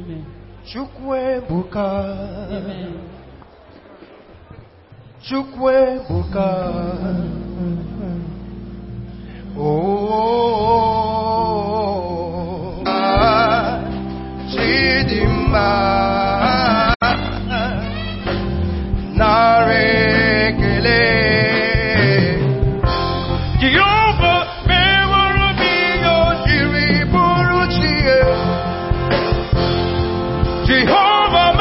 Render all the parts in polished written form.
Chukwebuka. Chukwebuka. Oh, Chidimma Narekele Jehovah Mewaramiyo Jiriburuchie Jehovah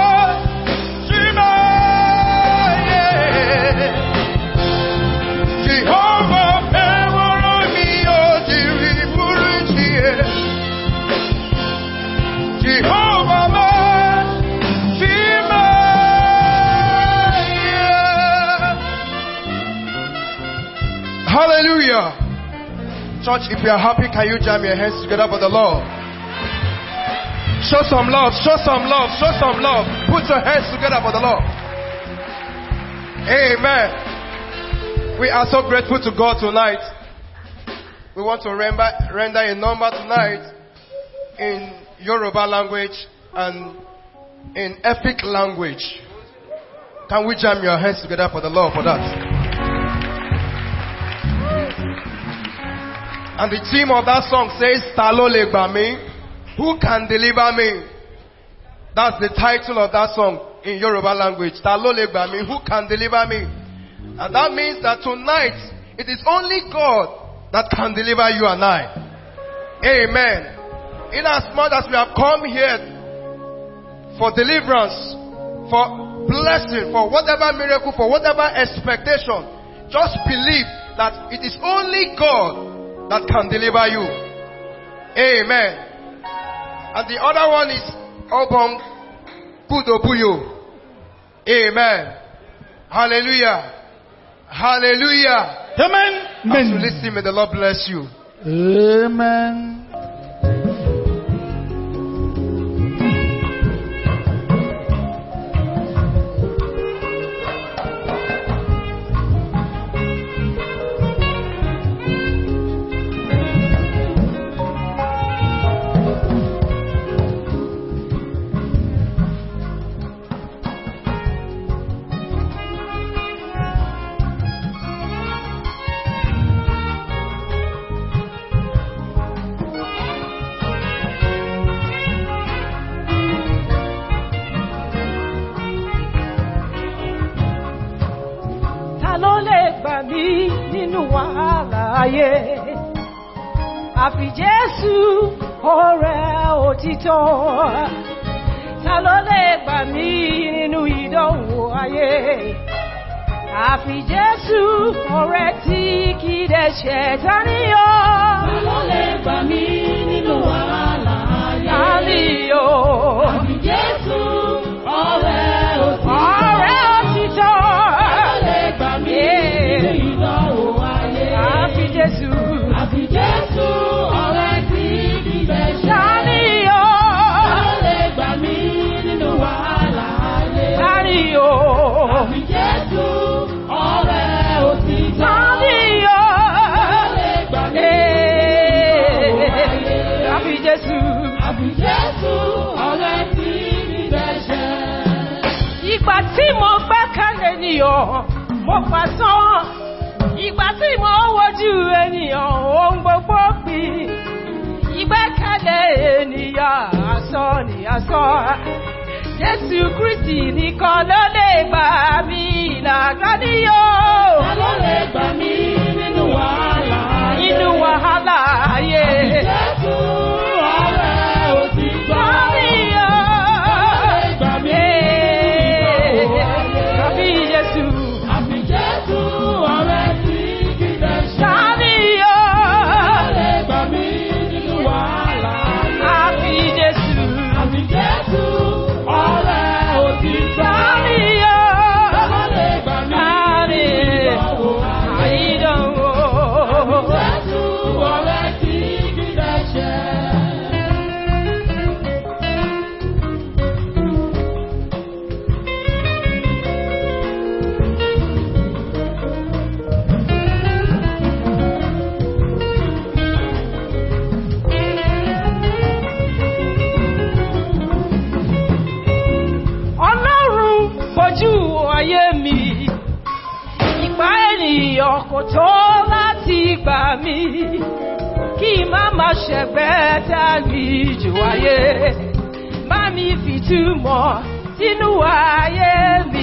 Hallelujah. Church, if you are happy, can you jam your hands together for the Lord? Show some love, show some love, show some love. Put your hands together for the Lord. Amen. We are so grateful to God tonight. We want to render a number tonight in Yoruba language and in Efik language. Can we jam your hands together for the Lord for that? And the theme of that song says, Talo le gba mi, who can deliver me? That's the title of that song in Yoruba language. Talo le gba mi, who can deliver me? And that means that tonight, it is only God that can deliver you and I. Amen. In as much as we have come here for deliverance, for blessing, for whatever miracle, for whatever expectation, just believe that it is only God that can deliver you. Amen. And the other one is Obong Kudobuyo. Amen. Hallelujah. Hallelujah. Amen. As you listen, may the Lord bless you. Amen. Àfi Jésù ọ̀rẹ́ òtítọ́, ta ló lè gbà mí nínú ìdánwò ayé? Àfi Jésù ọ̀rẹ́ tí kì í dẹ̀ṣẹ̀, ta ni ó? Ta ló lè gbà mí nínú wàhálà ayé? Ta ni ó? Àfi Jésù ọ̀rẹ́ òtítọ́, ọ̀rẹ́ òtítọ́, ta ló lè gbà mí nínú ìdánwò ayé? Àfi Jésù. Àfi Jésù ọ̀rẹ́ tí kì í dẹ̀ṣẹ̀, ta ni ó? Ta ló lè gbà mí nínú wàhálà ayé? Ta ni ó? Àfi Jésù ọ̀rẹ́ òtítọ́, ta ni ó? Ta ló lè gbà mí nínú ayé? Àfi Jésù. Àfi Jésù ọ̀rẹ́ tí kì í dẹ̀ṣẹ̀. Ìgbà tí mo gbẹ́kẹ̀lé ènìyàn, mo pàṣán. Ìgbà tí mo wojú ènìyàn, ohun gbogbo pin. Ìgbẹ́kẹ̀lé ènìyàn, asán ni asán. Jésù Kristi nìkan ló lè gbà mí lágbàdíyó. Ta ló lè gbà mí nínú wàhálà ayé? Nínú wàhálà ayé. Jésù ọ̀rẹ́ òtítọ́, lágbàdíyó. Ta ló lè gbà mí nínú ayé? Àfi Jésù. Àfi Jésù ọ̀rẹ́ tí kì í dẹ̀ṣẹ̀, ta ni ó? Ta ló lè gbà mí nínú wàhálà ayé? Àfi Jésù. Àfi Jésù ọ̀rẹ́ òtítọ́, ta ni ó? Ta ló lè gbà mí nínú ìdánwò ayé? Àfi Jésù ọ̀rẹ́ tí kì í dẹ̀ṣẹ̀. kò tó láti gbà mí kí má má ṣẹ̀gbẹ́ dàbí jù ayé bá mi fìtúmọ̀ sínú ayé mi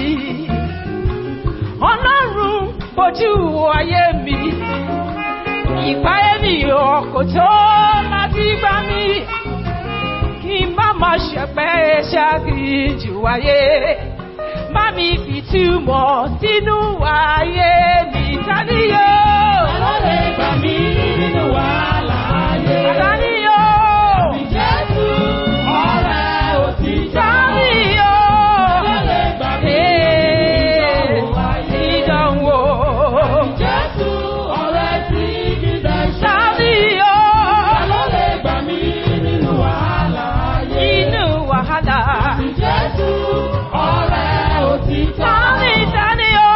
Ọlọ́run bójú ayé mi ìpá ènìyàn kò tó láti gbà mí kí má má ṣẹ̀gbẹ́ ṣáàgì jù ayé bá mi fìtúmọ̀ sínú ayé mi tani yóò lè gbà mí nínú wàhálà ayé tani yóò àbí Jésù ọ̀rẹ́ òtítọ́ tani yóò lè gbà mí ìdánwò àbí Jésù ọ̀rẹ́ tí kì í dẹ́ṣẹ̀ tani yóò lè gbà mí nínú wàhálà ayé nínú wàhálà àbí Jésù ọ̀rẹ́ Tani o,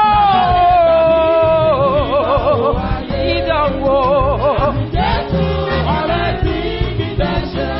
ìdánwò. Jésù ọ̀rẹ́ tí kì í dẹ́ṣẹ̀.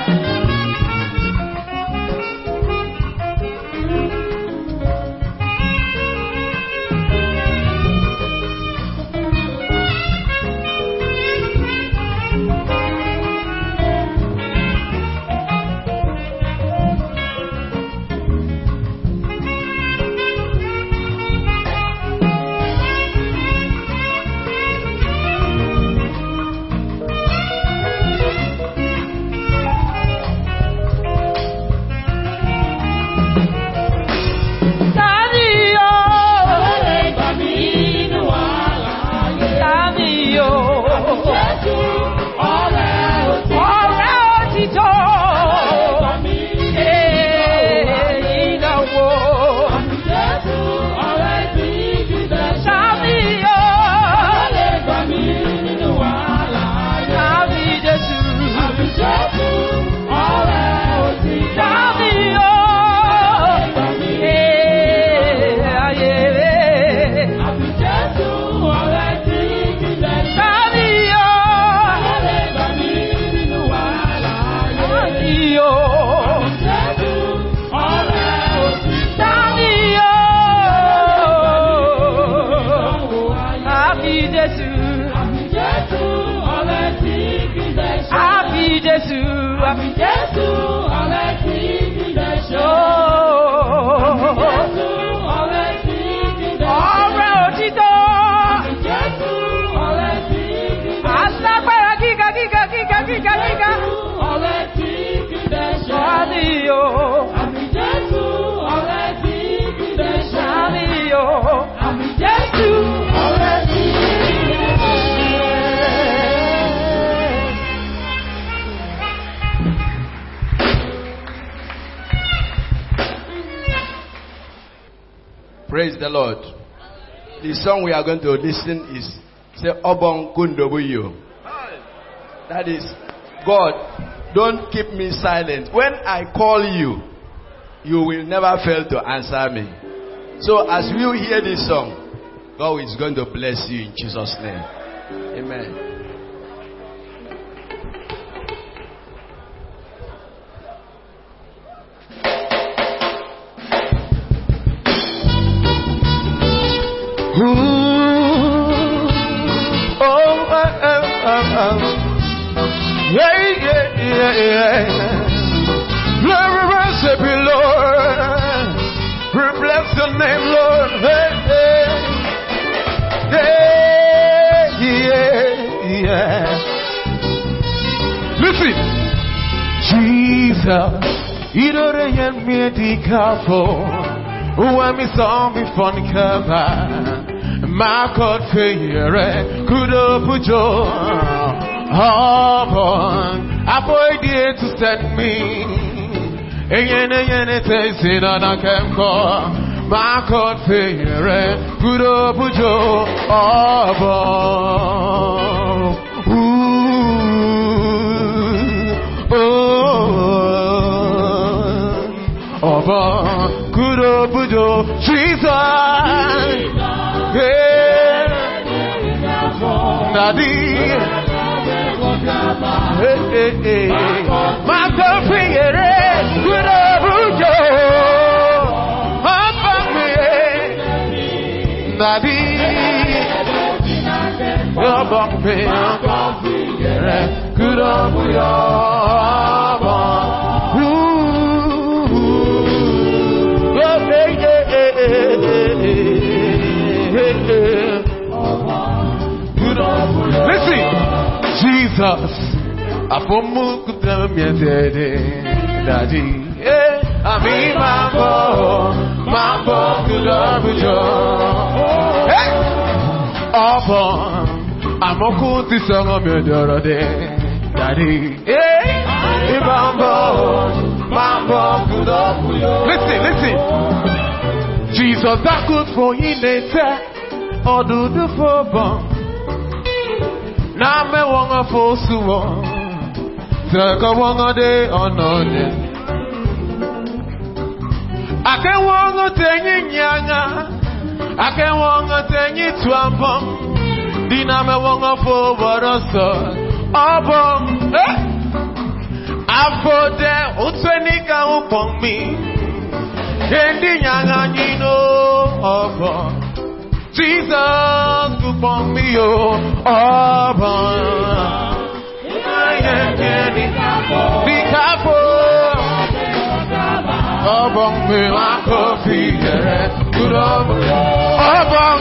Praise the Lord. The song we are going to listen is say Obon Kundobuyo. That is, God, don't keep me silent. When I call you, you will never fail to answer me. So as you hear this song, God is going to bless you in Jesus' name. Amen. Glory, worship you, Lord. We bless your name, Lord. Listen, Jesus, you don't hear me the careful. When me saw me fun cover, my God fear could put your heart. Avoid it to send me. Again, tasting on a camp. My God fear could put your heart. Could put your Jesus. Daddy. My girlfriend, good old Joe, Daddy, bump me, my coffee, yeah, good up with your bump. Listen, Jesus, I put more to tell me daddy. I mean, my boy, to love you. Hey, I'm a cool to song of your daughter, daddy. Hey, my boy, to love you. Listen. Jesus, that good for you, nature, or do the for bomb. Now, me want a full sumo. Take a one a day on on. I can't want to tell you, I can't want to tell you to a bomb. Dina me want to forward us. I for them, who's any can upon me. Kendi nyanga nino Jesus upon me be careful upon me my coffee good upon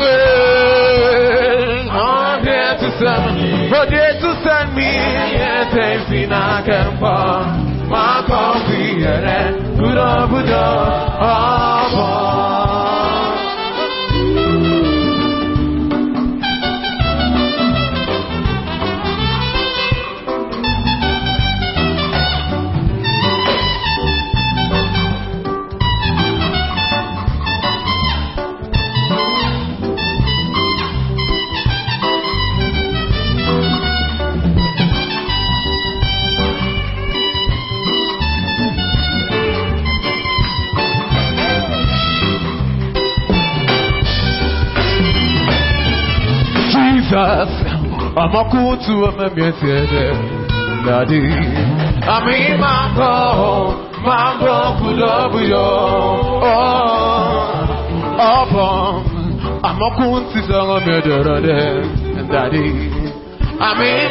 I'm here to send me but here to send me tasting I can find my coffee good up with I'm a cool to a daddy. I mean, my could love you. I'm a cool to song of your daughter, daddy. I mean,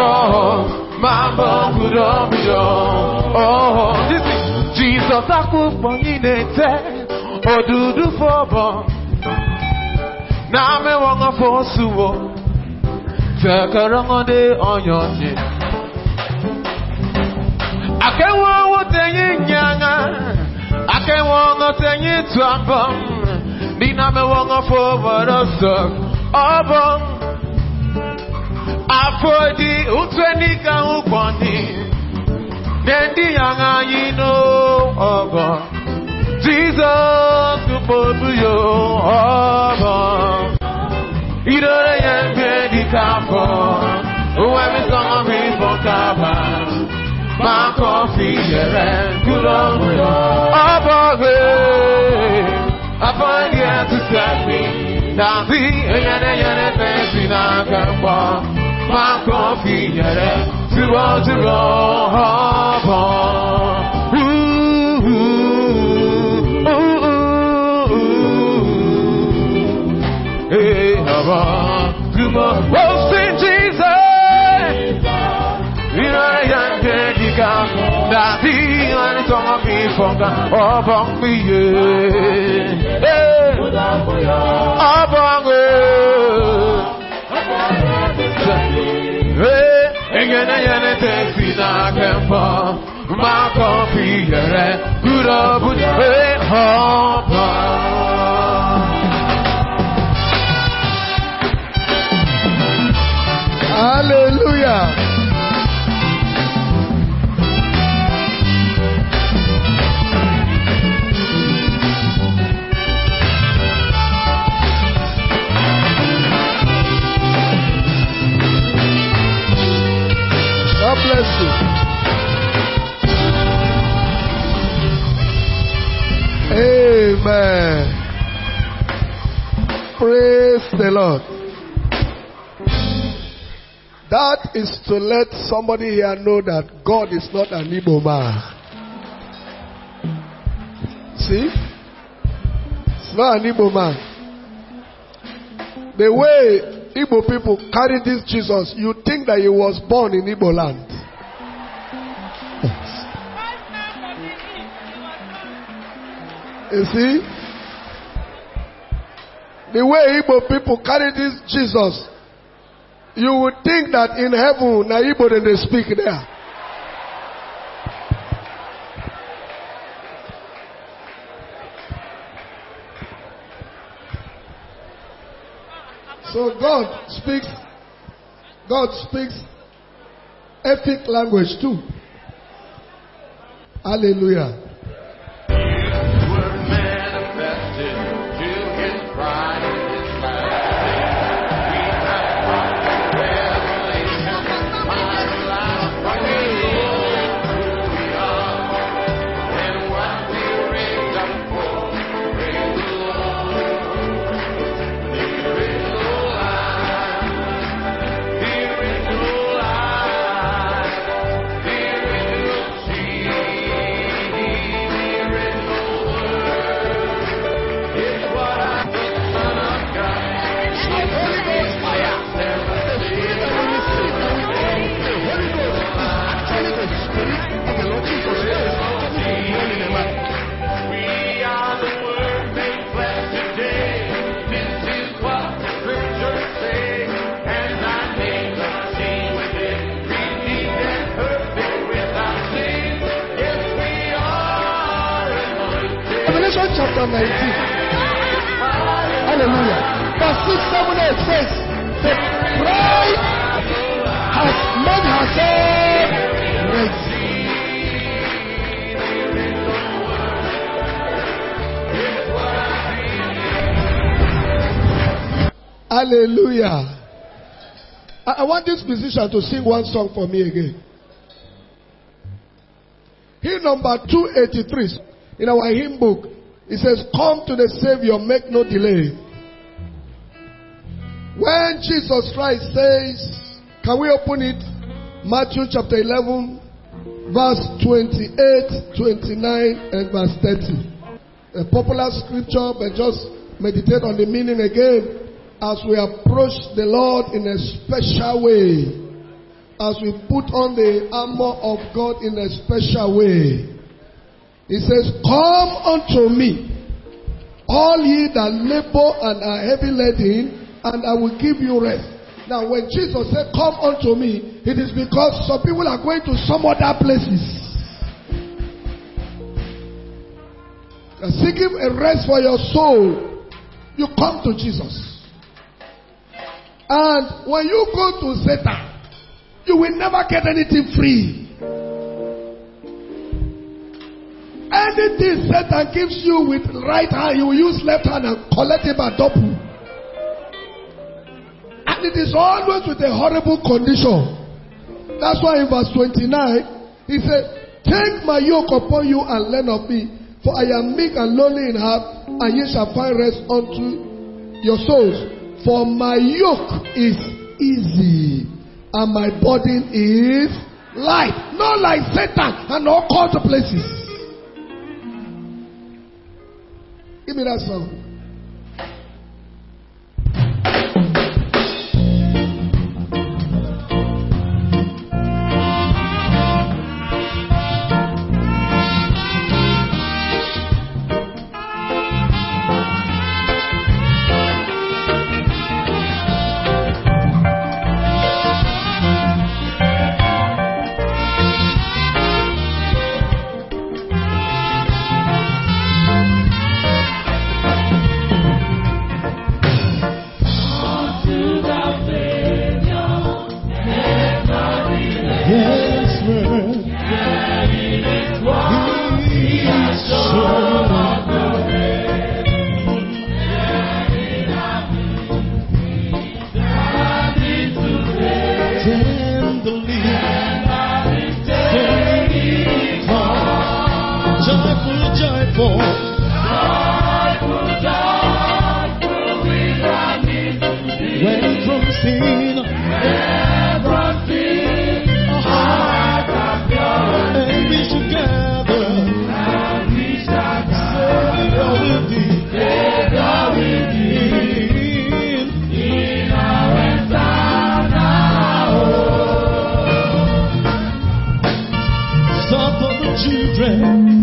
my could love you. This is Jesus, I could bring it, or do for bomb. Now, me want a force. Take a wrong day on your chin. I can't want to young. I can't want to tell you to a bum. Dina me want forward of stuff. I for the Utrenica Uponi. Then the young, you know, Jesus to put you. You don't get the careful. When we song me for cover, my coffee, yeah, good on you. I find you to set me. Now, the and fancy now can walk. My coffee, yeah, to oh, sing Jesus, you know I am dead. That he and it's on me from God, upon me, upon me, my coffee, good up with Hallelujah. God bless you. Amen. Praise the Lord. That is to let somebody here know that God is not an Igbo man. See? It's not an Igbo man. The way Igbo people carry this Jesus, you think that he was born in Igbo land. Yes. You see? The way Igbo people carry this Jesus, you would think that in heaven, na Igbo then they speak there. So God speaks epic language too. Hallelujah. Chapter 19. Hallelujah. Verse 6, 7, 8 says, the bride has made herself ready. Hallelujah. I want this musician to sing one song for me again. Hymn number 283 in our hymn book. It says, come to the Savior, make no delay. When Jesus Christ says, can we open it? Matthew chapter 11, verse 28, 29, and verse 30. A popular scripture, but just meditate on the meaning again as we approach the Lord in a special way. As we put on the armor of God in a special way. He says, come unto me, all ye that labor and are heavy laden, and I will give you rest. Now, when Jesus said, come unto me, it is because some people are going to some other places. You're seeking a rest for your soul. You come to Jesus. And when you go to Satan, you will never get anything free. Anything Satan gives you with right hand, you will use left hand and collect it by double. And it is always with a horrible condition. That's why in verse 29, he said, take my yoke upon you and learn of me, for I am meek and lowly in heart, and ye shall find rest unto your souls. For my yoke is easy, and my burden is light. Not like Satan and all kinds of places. Give me that song. children.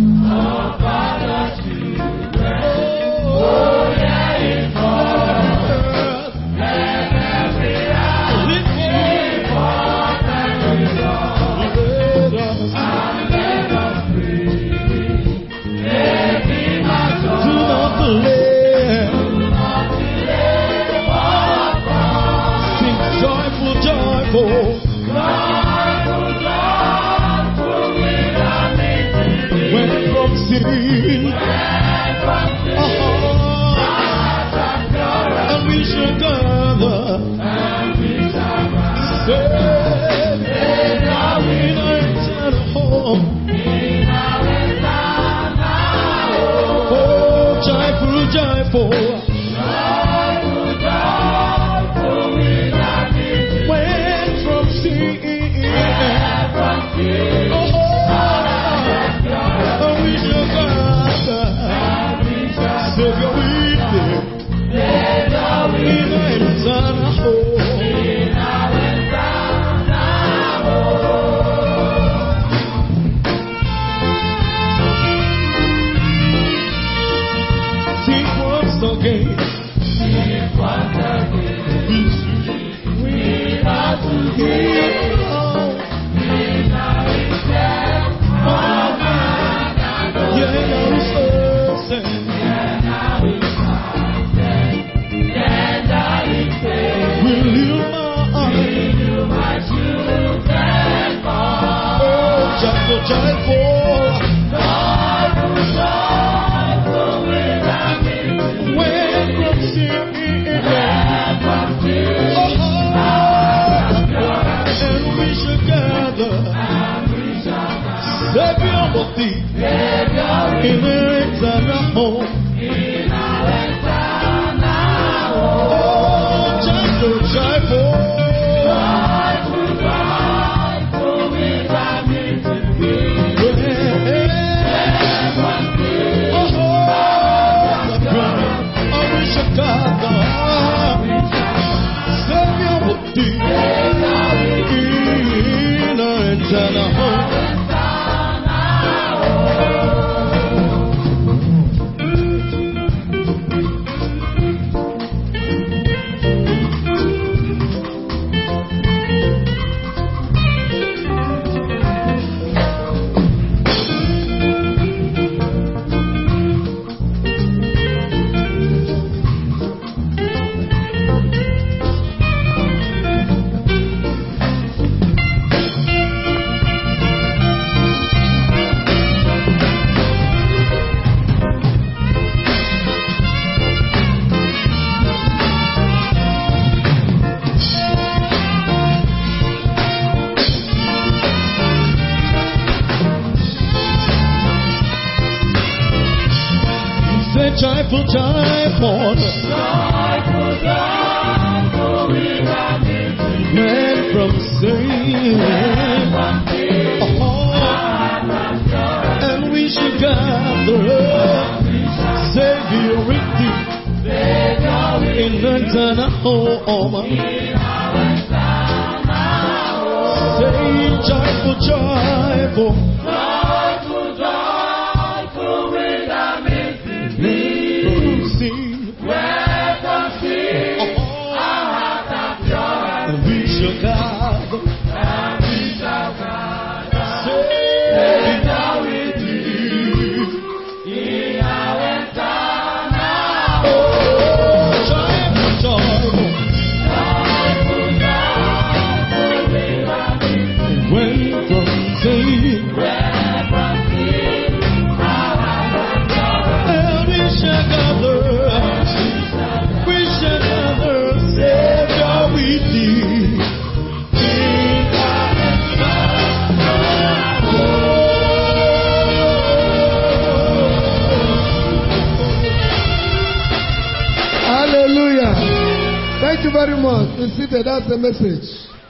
That's the message.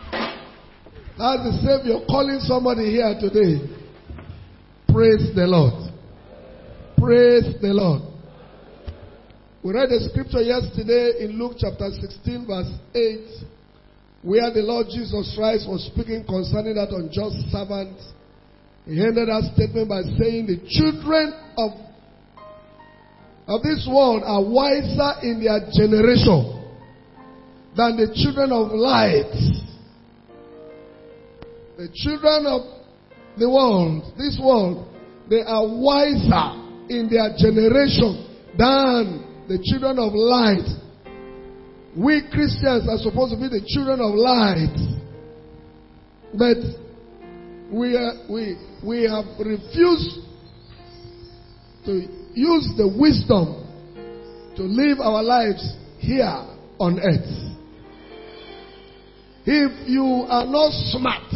That's the Savior calling somebody here today. Praise the Lord. Praise the Lord. We read the scripture yesterday in Luke chapter 16 verse 8, where the Lord Jesus Christ was speaking concerning that unjust servant He ended that statement by saying the children of this world are wiser in their generation than the children of light. The children of the world, this world, they are wiser in their generation than the children of light. We Christians are supposed to be the children of light. But we have refused to use the wisdom to live our lives here on earth. If you are not smart,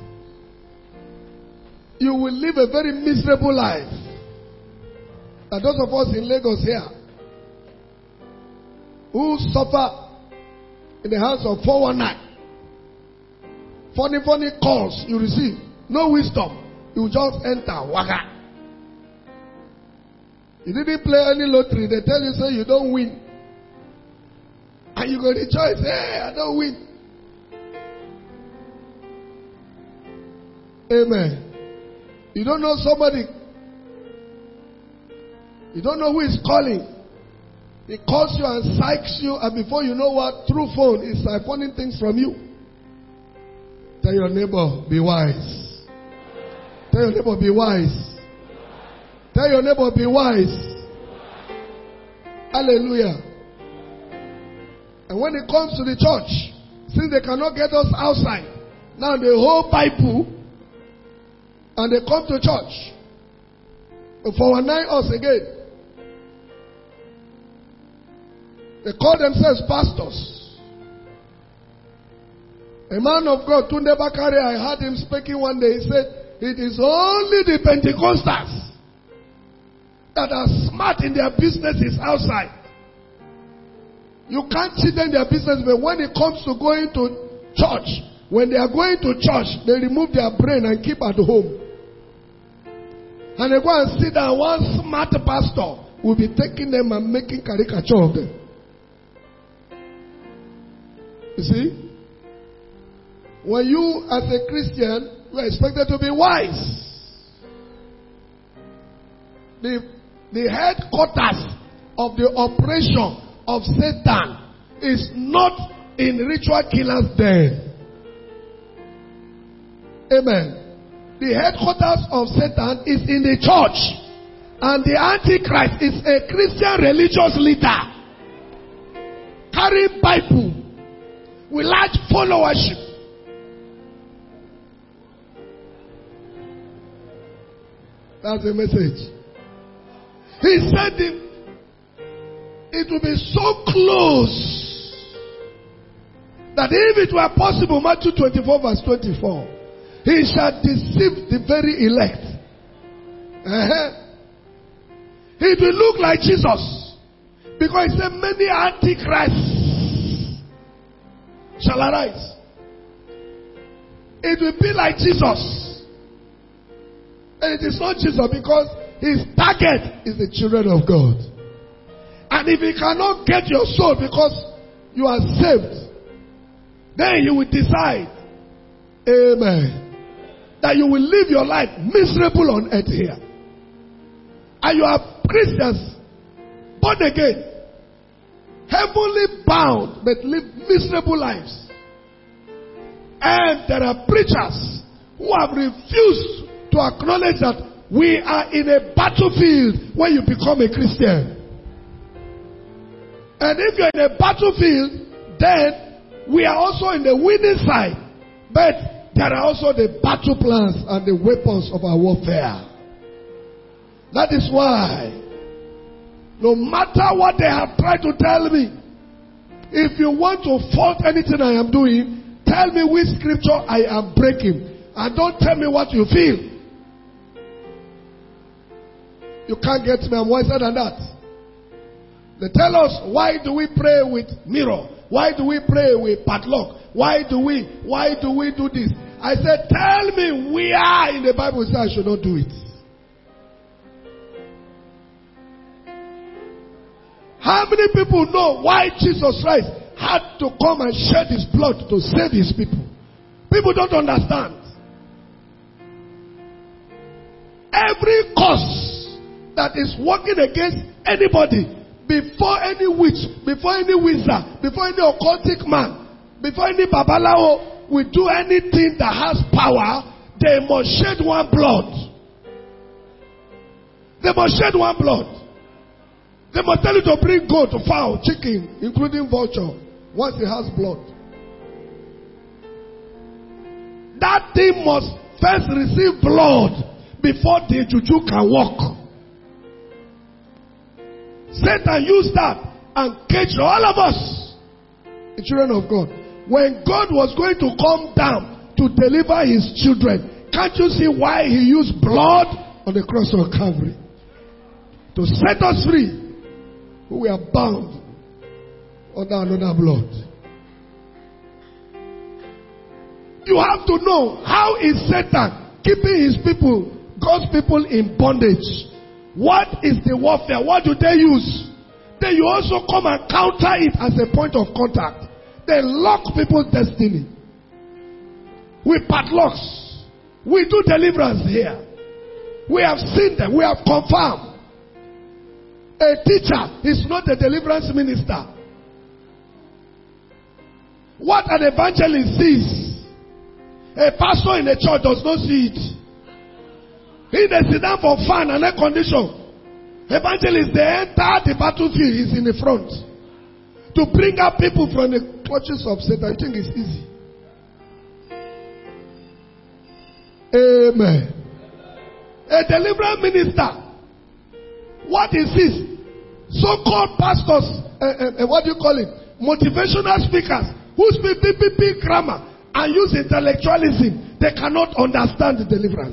you will live a very miserable life. And those of us in Lagos here who suffer in the hands of 419, funny calls you receive, no wisdom, you just enter waka. You didn't play any lottery, they tell you say you don't win, and you go to choice, hey, I don't win. Amen. You don't know somebody, you don't know who is calling. He calls you and psychs you, and before you know what, through phone, he's siphoning things from you. Tell your neighbor, be wise. Tell your neighbor, be wise. Tell your neighbor, be wise. Hallelujah. And when it comes to the church, since they cannot get us outside, now they hold Bible and they come to church. For 19 us again. They call themselves pastors. A man of God, Tunde Bakare, I heard him speaking one day. He said, it is only the Pentecostals that are smart in their businesses outside. You can't cheat them in their business, but when it comes to going to church, when they are going to church, they remove their brain and keep at home. And they go and sit down, one smart pastor will be taking them and making caricature of them. You see? When you, as a Christian, you are expected to be wise. The headquarters of the operation of Satan is not in ritual killers' den. Amen. The headquarters of Satan is in the church. And the Antichrist is a Christian religious leader. Carrying Bible with large followership. That's the message. He said it will be so close that if it were possible, Matthew 24 verse 24, he shall deceive the very elect. It will look like Jesus. Because he said many antichrists shall arise. It will be like Jesus. And it is not Jesus because his target is the children of God. And if he cannot get your soul because you are saved, then you will decide, amen, that you will live your life miserable on earth here. And you are Christians, born again, heavenly bound, but live miserable lives. And there are preachers who have refused to acknowledge that we are in a battlefield when you become a Christian. And if you're in a battlefield, then we are also in the winning side. But there are also the battle plans and the weapons of our warfare. That is why, no matter what they have tried to tell me, if you want to fault anything I am doing, tell me which scripture I am breaking. And don't tell me what you feel. You can't get me, I'm wiser than that. They tell us, why do we pray with mirror? Why do we pray with padlock? Why do we do this? I said, tell me where in the Bible says I should not do it. How many people know why Jesus Christ had to come and shed his blood to save his people? People don't understand. every cause that is working against anybody, before any witch, before any wizard, before any occultic man, before any babalawo will do anything that has power, they must shed one blood. They must shed one blood. They must tell you to bring goat, fowl, chicken, including vulture, once it has blood. That thing must first receive blood before the juju can walk. Satan used that and caged all of us, the children of God. When God was going to come down to deliver his children, can't you see why he used blood on the cross of Calvary? To set us free, who were bound under another blood. You have to know, how is Satan keeping his people, God's people, in bondage? What is the warfare? What do they use? Then you also come and counter it as a point of contact. They lock people's destiny with padlocks. We do deliverance here. We have seen them. We have confirmed. A teacher is not a deliverance minister. What an evangelist sees, a pastor in a church does not see it. He they sit down for fun and air condition. Evangelist, they enter the battlefield, he's in the front. To bring up people from the clutches of Satan, I think it's easy. Amen. A deliverance minister, what is this? So-called pastors, what do you call it? Motivational speakers who speak big grammar and use intellectualism. They cannot understand the deliverance.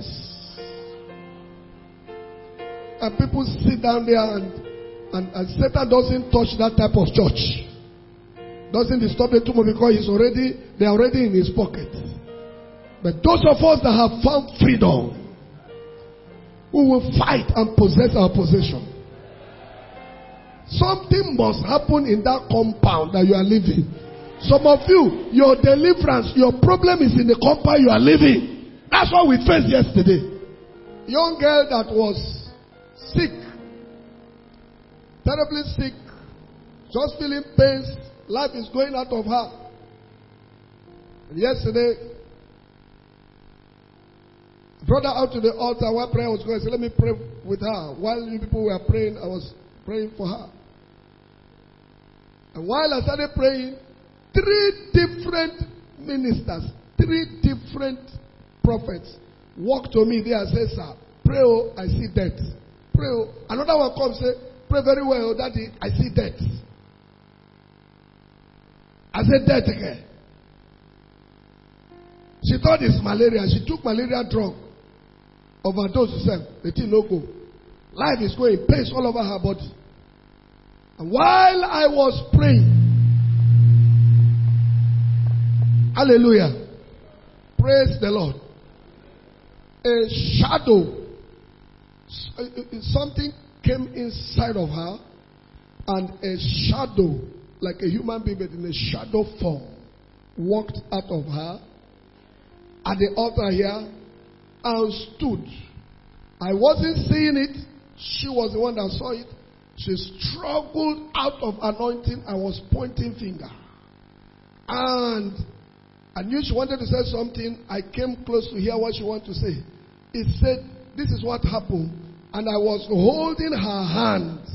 And people sit down there and Satan doesn't touch that type of church. Doesn't disturb it too much because they're already in his pocket. But those of us that have found freedom, we will fight and possess our possession. Something must happen in that compound that you are living. Some of you, your deliverance, your problem is in the compound you are living. That's what we faced yesterday. Young girl that was sick, terribly sick, just feeling pains, life is going out of her. And yesterday, I brought her out to the altar while prayer was going. I said, let me pray with her. While you people were praying, I was praying for her. And while I started praying, 3 different ministers, 3 different prophets walked to me there and said, sir, pray, oh, I see death. Pray, oh. Another one comes and say, pray very well, oh, daddy, I see death. I said, death again. She thought it's malaria. She took malaria drug. Overdose herself. The thing no go. Life is going, pains all over her body. And while I was praying, hallelujah, praise the Lord, a shadow, something came inside of her, and a shadow, like a human being but in a shadow form, walked out of her at the altar here and stood. I wasn't seeing it. She was the one that saw it. She struggled out of anointing. I was pointing finger. And I knew she wanted to say something. I came close to hear what she wanted to say. It said, this is what happened. And I was holding her hand.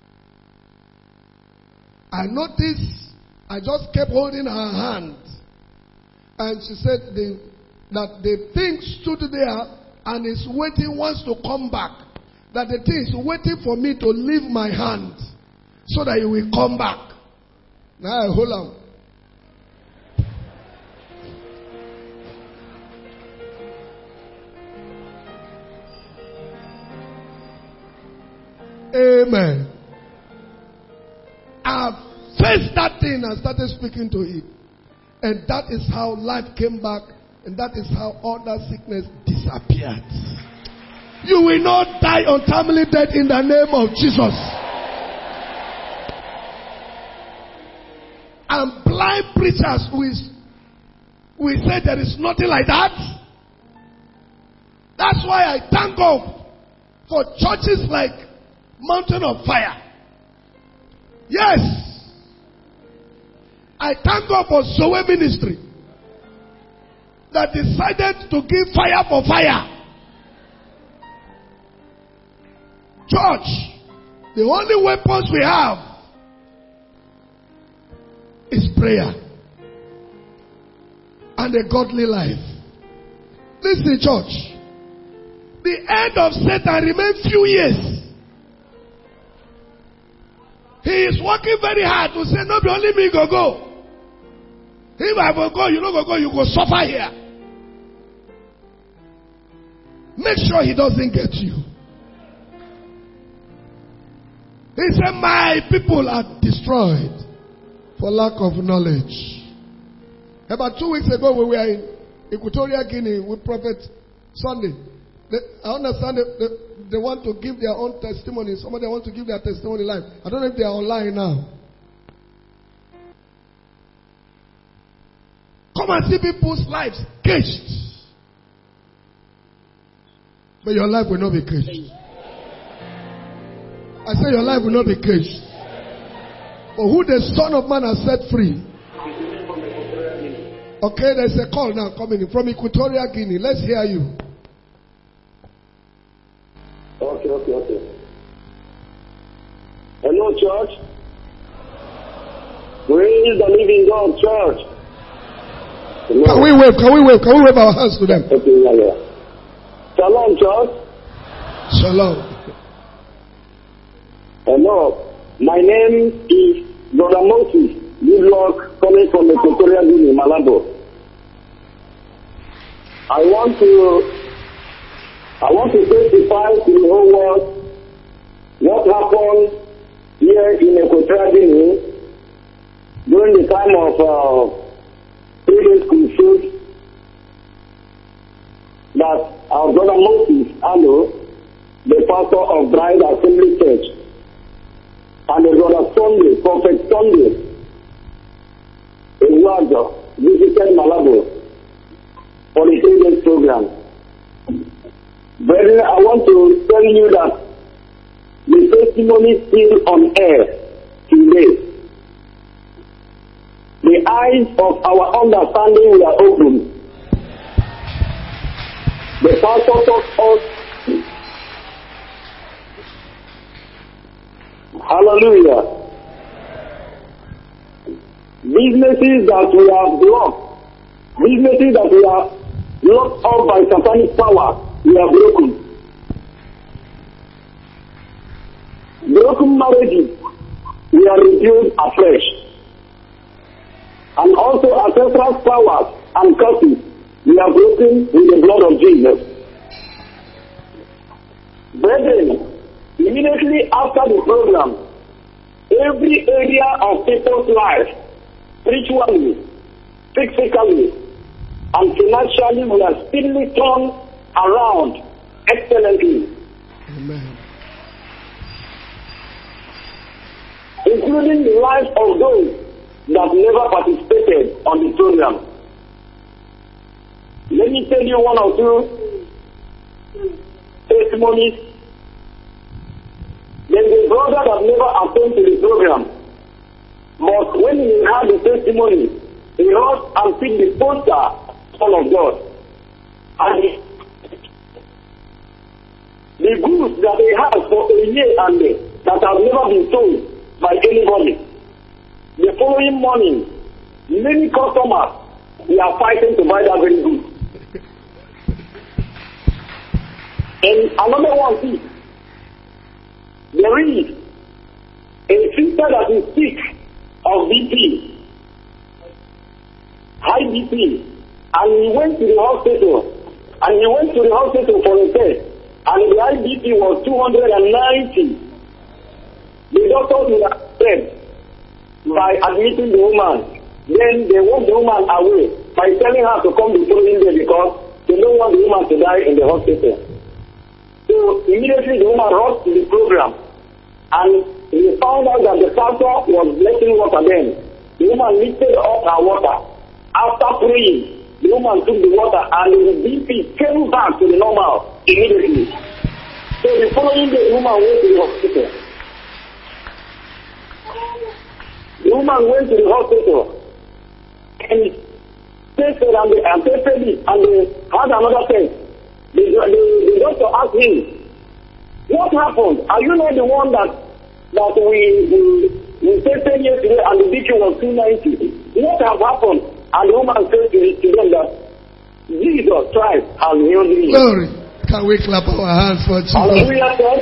I noticed, I just kept holding her hand. And she said that the thing stood there and is waiting, wants to come back. That the thing is waiting for me to leave my hand so that it will come back. Now hold on. Amen. I faced that thing and started speaking to it. And that is how life came back. And that is how all that sickness disappeared. You will not die untimely death in the name of Jesus. And blind preachers we say there is nothing like that. That's why I thank God for churches like Mountain of Fire. Yes. I thank God for Zoe Ministry that decided to give fire for fire. Church, the only weapons we have is prayer and a godly life. Listen, church. The end of Satan remains few years. He is working very hard to say, no, be only me go. If I will go, you don't go, you go suffer here. Make sure he doesn't get you. He said, my people are destroyed for lack of knowledge. About 2 weeks ago, we were in Equatorial Guinea with Prophet Sunday. I understand they want to give their own testimony. Some of them want to give their testimony live. I don't know if they are online now. Come and see people's lives caged. But your life will not be caged. I say your life will not be caged. For who the Son of Man has set free. Okay, there's a call now coming in from Equatorial Guinea. Let's hear you. Okay. Hello, church. Praise the living God, church. Hello. Can we wave our hands to them? Okay, yeah. Shalom, church. Shalom. Hello. My name is Brother Moses Goodluck, coming from Equatorial Guinea, Malabo. I want to testify to the whole world what happened here in Equatorial Guinea during the time of 3 days crusade that our brother Moses Allo, the pastor of Bride Assembly Church, and the brother Sunday, Prophet Sunday, in Wagga, visited Malabo for the 3 days program. Brethren, I want to tell you that the testimony is still on air today. The eyes of our understanding were opened. The pastor taught us. Hallelujah. Businesses that we have blocked, businesses that we are locked up by satanic power, we are broken. Broken marriages, we are rebuilt afresh. And also ancestral powers and curses, we are broken with the blood of Jesus. Brethren, immediately after the program, every area of people's life, spiritually, physically, and financially, we are still turned around excellently. Amen. Including the lives of those that never participated on the program. Let me tell you one or two testimonies. There's a brother that never attended to the program, but when he had the testimony, he wrote and picked the poster, Son of God. And the goods that they have for a year and day that have never been sold by anybody. The following morning, many customers we are fighting to buy that very good. And another one is, there is a sister that is sick of BP, high BP, and he went to the hospital, for a test, and the high BP was 290. The doctors would have said, by admitting the woman, then they want the woman away by telling her to come the following day because they don't want the woman to die in the hospital. So immediately the woman rushed to the program, and he found out that the pastor was blessing water then. The woman lifted up her water. After praying, the woman took the water and the BP came back to the normal immediately. So So the following day, the woman went to the hospital. The woman went to the hospital and tested and tested it and they had another test. The doctor asked him, what happened? Are you not the one that we tested yesterday and the BQ was 290? What has happened? And the woman said to them that Jesus Christ has healed me. Glory. Can we clap our hands for Jesus? Hallelujah, sir.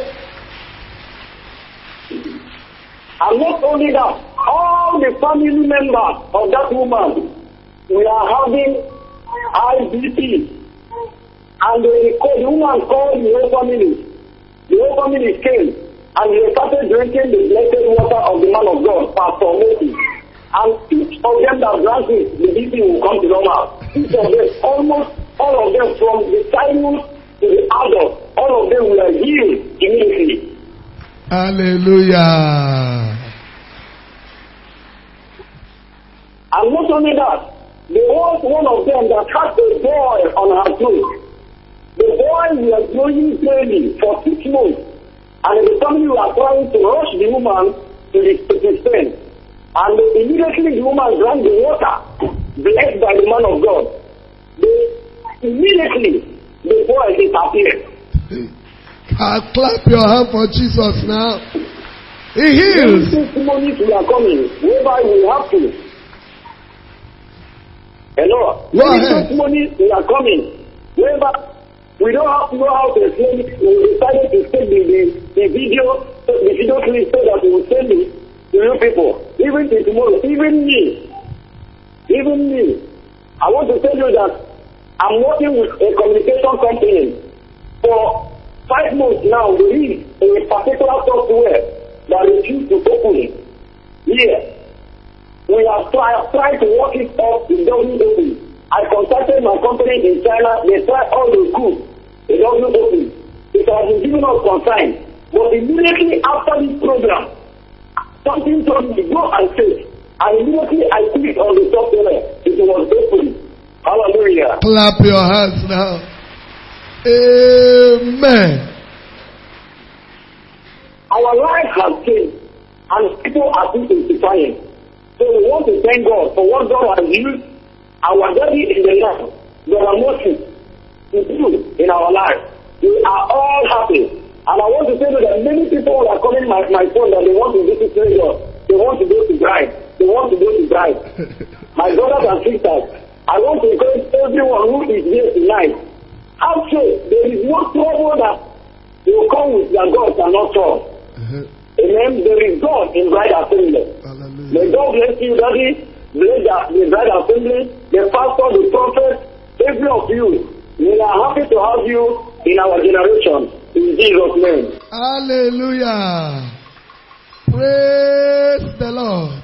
And not only that, all the family members of that woman, we are having IBP. And the woman called the whole family. The whole family came and they started drinking the blessed water of the man of God, Pastor Moses. And each of them that drank it, the BP will come to normal. Each of them, almost all of them, from the childhood to the adult, all of them were healed immediately. Hallelujah. And not only that, there was one of them that had a boy on her throat. The boy was growing daily for 6 months, and the family were trying to rush the woman to the pen. And immediately the woman drank the water, blessed by the man of God. Immediately the boy disappeared. Clap your hand for Jesus now. He heals. Many testimonies we are coming, whereby we have to. Hello. Many testimonies we are coming, whereby we don't have to know how to explain it. We decided to take the video clip so that we will send it to you people. Even till tomorrow, even me. I want to tell you that I'm working with a communication company. For 5 months now, we need a particular software that refused to open. Here, we have tried to work it up, it doesn't open. I contacted my company in China, they tried all they could, it doesn't open. It has been given us consign. But immediately after this program, something told me to go and check. And immediately I clicked on the software, it was open. Hallelujah. Clap your hands now. Amen. Our life has changed and people are still testifying. So we want to thank God for what God has used our daddy in the Lord, Brother Moses, to do in our life. We are all happy. And I want to tell you that many people are calling my phone that they want to visit God. They want to go to bride. They want to go to bride. My brothers and sisters, I want to encourage everyone who is here tonight. Actually, there is no trouble that will come with their God cannot solve. Amen. There is God in bride assembly. May God bless you, Daddy. Bless the bride assembly, the pastor, the prophet, every of you. We are happy to have you in our generation. In Jesus' name. Hallelujah. Praise the Lord.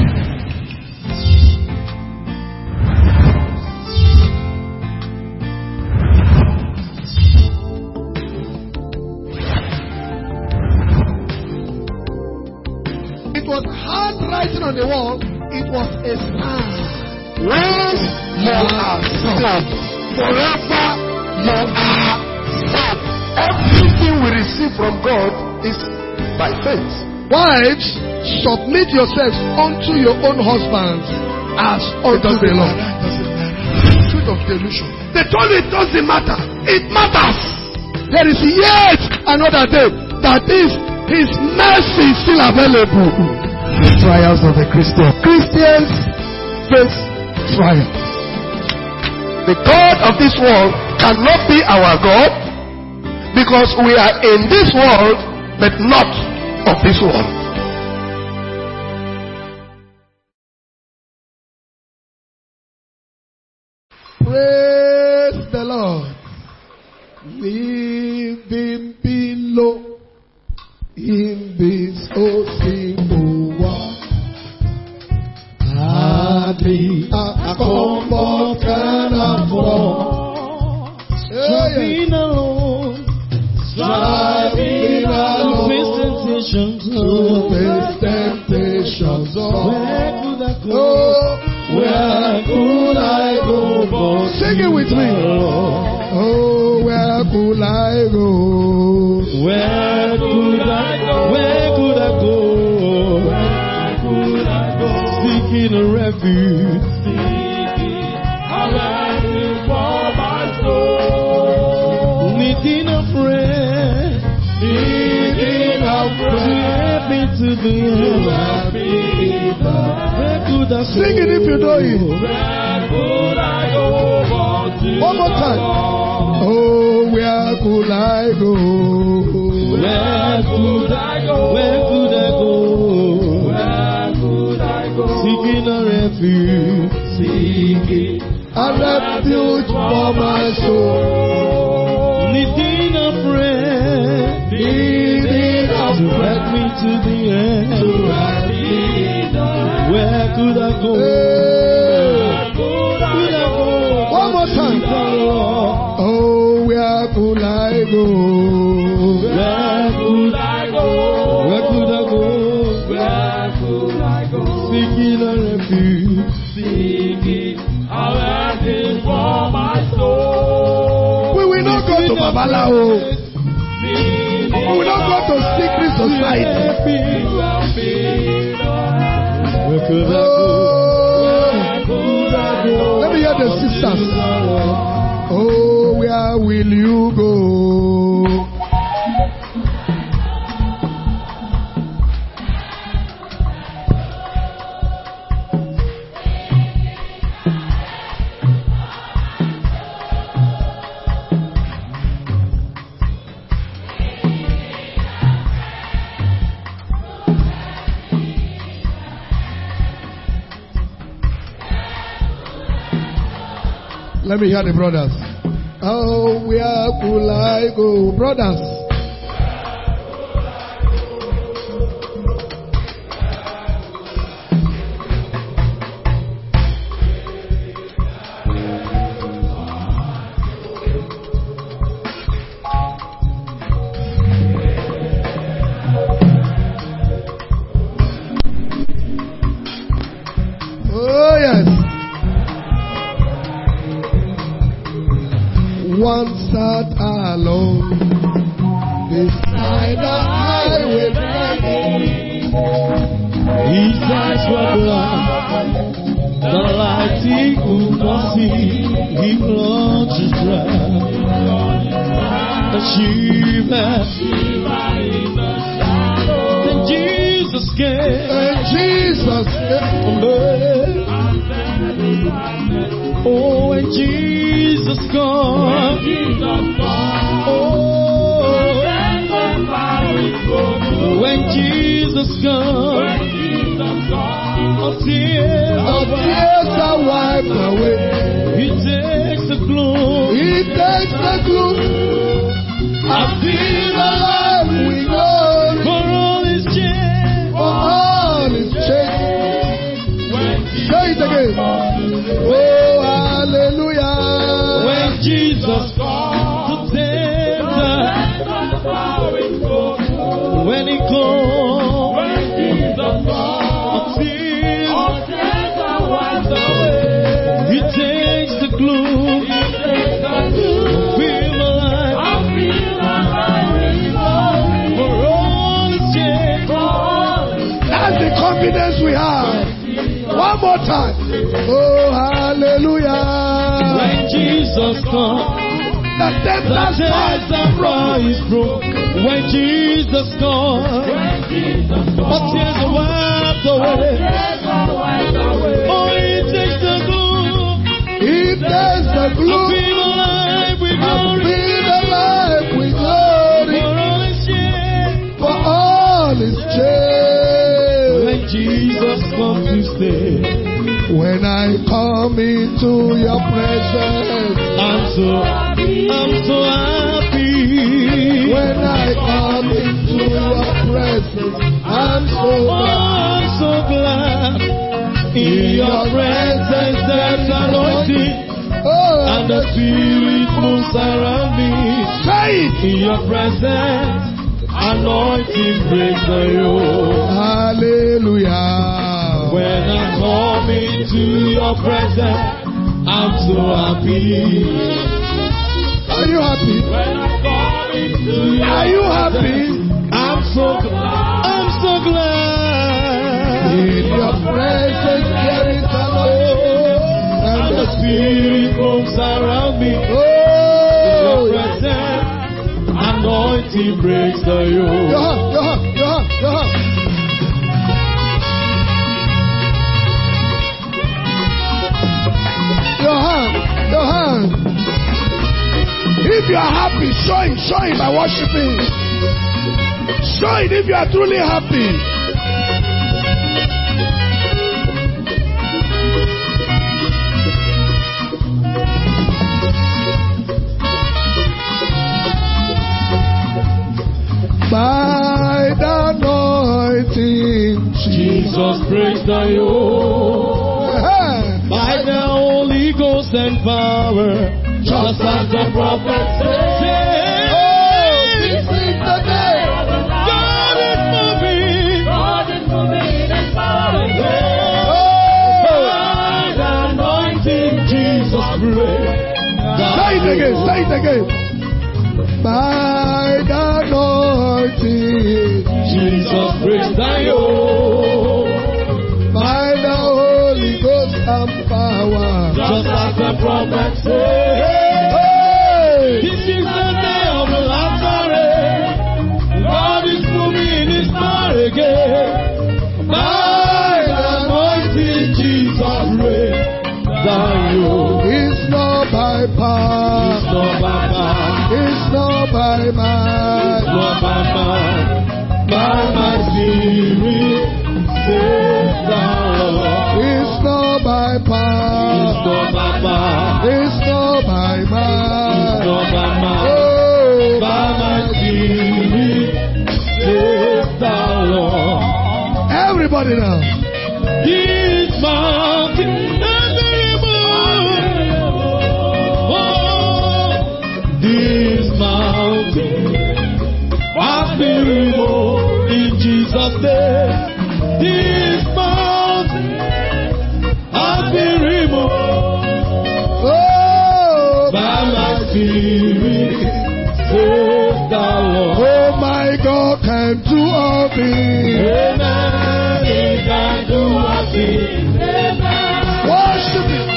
It was handwriting on the wall. It was a star. When you are saved, forever you are saved. Everything we receive from God is by faith. Wives, submit yourselves unto your own husbands as unto the Lord. Truth of delusion. They told you it doesn't matter. It matters. There is yet another day. That is, His mercy is still available. The trials of the Christian. Christians face trials. The God of this world cannot be our God because we are in this world but not of this world. Praise the Lord. Living below in this simple world, hardly a comfort can afford. Striving alone, striving alone, to face temptations. Where could I go? Where could I go? Sing it with me. Oh, where could I go? Where me to the end. Where could I Sing it if you know it. One more time. Oh, where could I go? Where could I go? Where could I go? Where could I go? Seeking a refuge. Seeking A refuge for my soul. needing a friend. Needing a To drag me to the end. Where could I go? Hey. Could I go? One more time. Oh, where could I go? Where could I go? Where could I go? Where could I go? Seeking a refuge. Seeking a refuge for my soul. We will not go to Babalao. We will not go to secret society. Where could I go? Where could I go? Let me hear the sisters. Oh, where will you go? Let me hear the brothers. Oh, where could I go? Brothers. Oh, yes. One sat alone beside the highway. His eyes were blind, the light he could not see. He plunged his breath, a shiver. Then Jesus came, And Jesus came. oh, and Jesus gone. Oh, when Jesus gone, all tears are wiped away. He takes the gloom. He takes the gloom. I feel alive with glory For all his chains, for all his chains. Say it again. Oh, hallelujah. when Jesus the tempter, when he comes, he takes the gloom. Feel alive for all his chains. That's the confidence we have. One more time. Oh, hallelujah. When Jesus comes, The the tempter's chains are broken. is broke. When Jesus comes, all tears are wiped away. Oh, he takes the gloom. He takes the gloom. Feel alive with I glory. feel alive with glory For all his chains. for all his chains. When Jesus comes to stay, When I come into your presence, I'm so happy. when I come into your presence, I'm so Oh, glad. I'm so glad. In your presence there's anointing, Oh, and the Spirit moves around me. say it. In your presence, anointing breaks the yoke. Hallelujah. When I come into your presence, I'm so happy. Are you happy? When I come into Are you happy? I'm so glad. I'm so glad. In your presence there is anointing, And the Spirit moves around me. Your Oh, presence, anointing breaks the yoke. your Show it by worshiping. Show it if you are truly happy. By the anointing, Jesus praise the Lord. By the Holy Ghost and power, just as the prophet said. Oh, this is the day. God is moving. God is moving in power. By the anointing, Jesus praise. Say it again. Say it again. By the anointing, Jesus praise the Lord. by the Holy Ghost and power, Just as the prophet said. hey, This is the day of the Lazarus. God is moving his power again. By the anointing, Jesus praise the Lord. it's not by power, It's not by power, it's not by might, it's not by might, by my spirit, says the Lord. it's not by It's power, not by power, it's not by it's might. not by might, Oh, by my spirit, says the Lord. everybody now. This mountain has been removed. Oh, this mountain has been removed in Jesus' name. This mountain has been removed Oh, by my spirit, says the Lord. oh my God can do all things. Amen. He can do all things. Amen. Worship Him.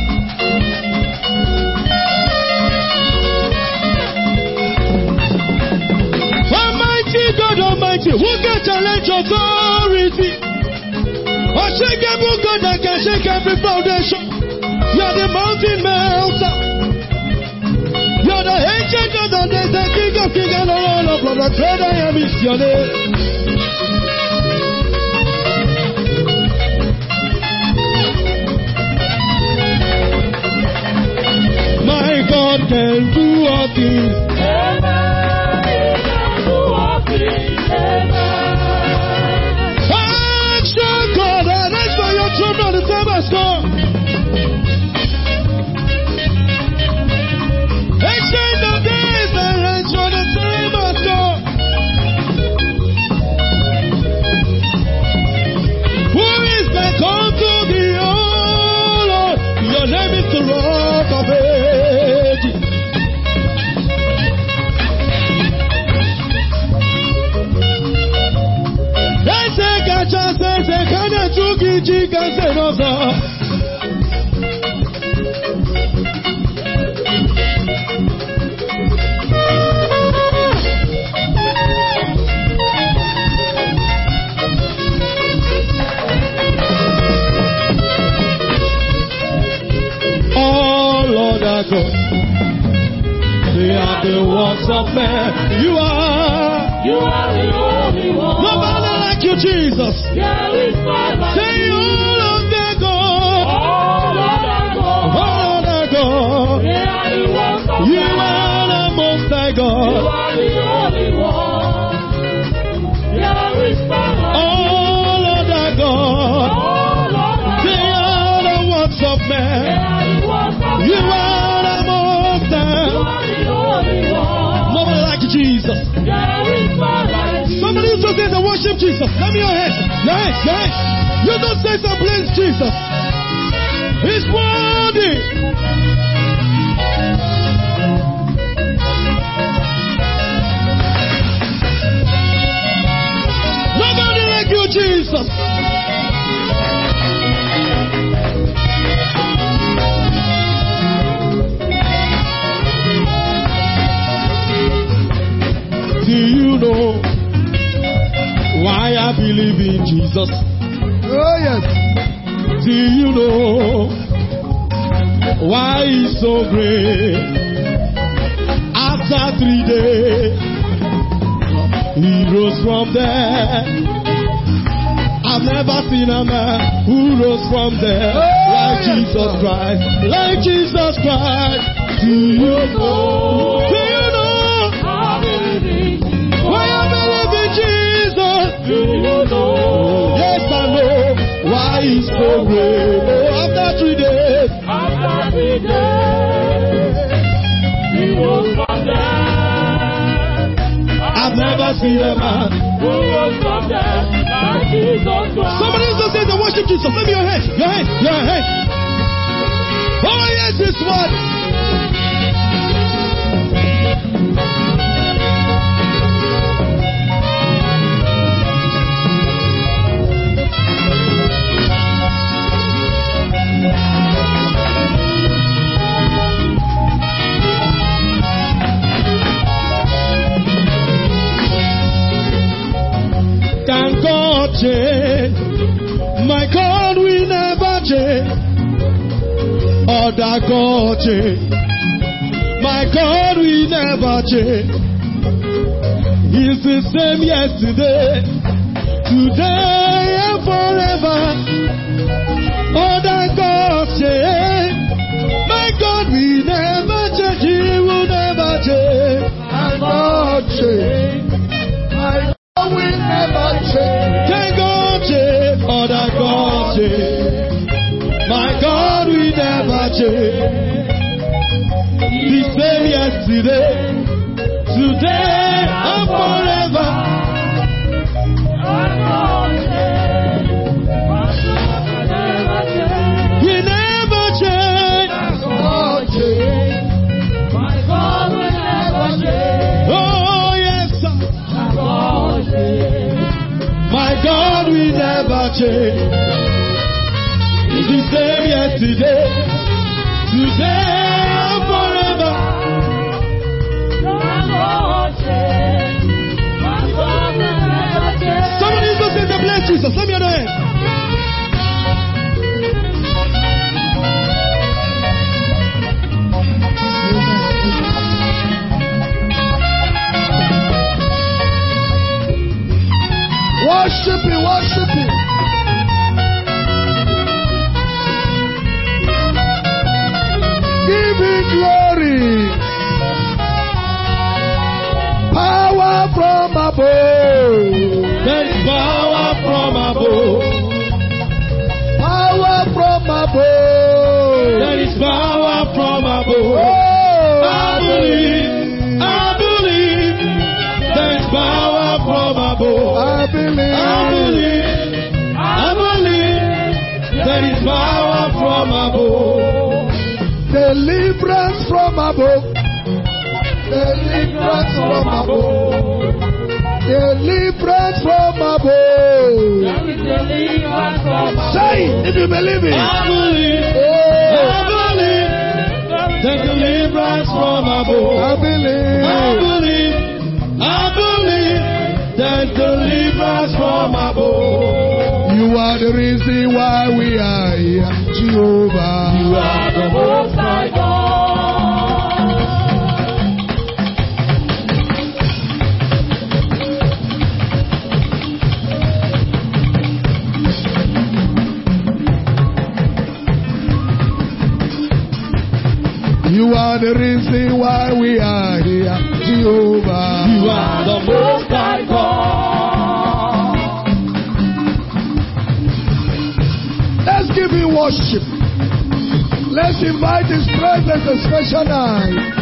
Almighty God Almighty, who can challenge authority? Unshakable God that can shake every foundation. You're the mountain melter. You're the ancient of the days, the King of kings and the Lord of lords. The great I am is your name. My God can do all things. Action God, arise for your children, the time has come. Ancient of days, arise for the time has come. Who is like unto thee, O Lord? Your name is the Rock of Ages. Oh Lord our God, they are the works of man. You are the only one. Nobody like you, Jesus. Say, oh Lord our God, oh Lord our God, you are the most high God. Oh Lord our God, they are the works of man. You are the most high. Nobody like you, Jesus. Somebody used to say to worship Jesus. Let me your hands. Your hands, your hands. You don't say some place, Jesus. He's worthy. Nobody like you, Jesus. Do you know why I believe in Jesus? Oh, yes. Do you know why he's so great? I've After 3 days, he rose from there. I've never seen a man who rose from there like Jesus Christ. Like Jesus Christ. Do you know? Do you know? Why I believe in Jesus? Do you know? Yes, I know why he's so great. Oh, after 3 days. After 3 days, he rose from there. I've never seen a man who rose from there like Jesus Christ. Somebody else says to worship Jesus. Let me your hands. Your hands. Your hands. Oh, yes, this one. Can God change? My God will never change. Other God change. My God will never change. He's the same yesterday, today and forever. Other God change. My God will never change. He will never change. My God change. My God will never change. Can God change? Other God change. My God will never change. The same yesterday, today and forever. We never change. God change. My God will never change. Oh yes, sir. My God will never change. It's the same yesterday, today and forever. Somebody is going to say the bless Jesus. Let me know it. Worship Him, worship Him. Give Him glory. Power from above. There is power from above. Power from above. There is power from above. Oh, I believe. I believe. There is power from above. I believe. I believe. I believe. There is power from above. Deliverance from above. Deliverance from above. Deliverance from above. Say it if you believe it. I believe. Oh. I believe. The deliverance from above. I believe. I believe. I believe. The deliverance from above. You are the reason why we are here, Jehovah. You are the Most High God. You are the reason why we are here, Jehovah. You are the Most High God. Let's give Him worship. Let's invite His presence a special night.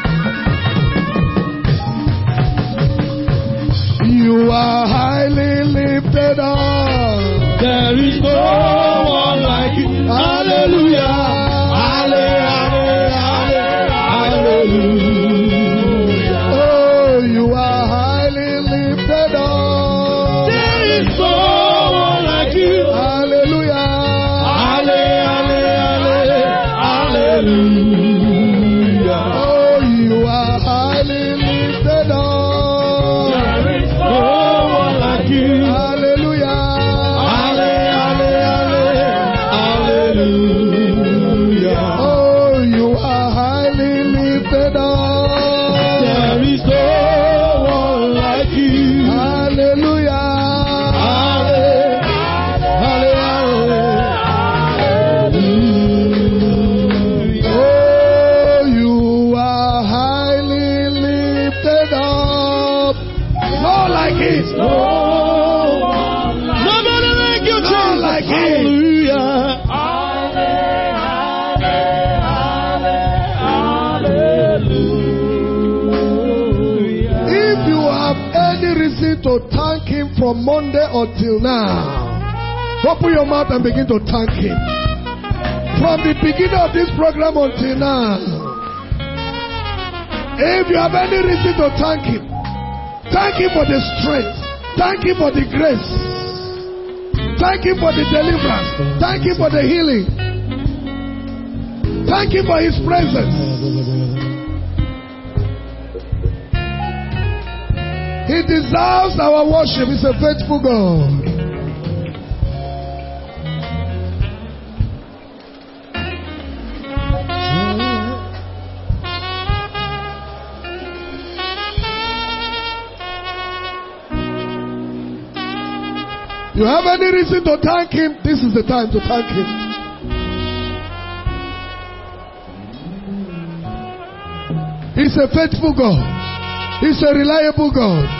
You are highly lifted up. There is no one like you. Hallelujah. Oh, you are highly lifted up. There is no one like you. Hallelujah. Hallelujah. Oh, you are highly lifted up. There is no one like reason to thank Him from Monday until now. Open your mouth and begin to thank Him. From the beginning of this program until now. If you have any reason to thank Him for the strength. Thank Him for the grace. Thank Him for the deliverance. Thank Him for the healing. Thank Him for His presence. He deserves our worship. He's a faithful God. You have any reason to thank Him? This is the time to thank Him. He's a faithful God. He's a reliable God.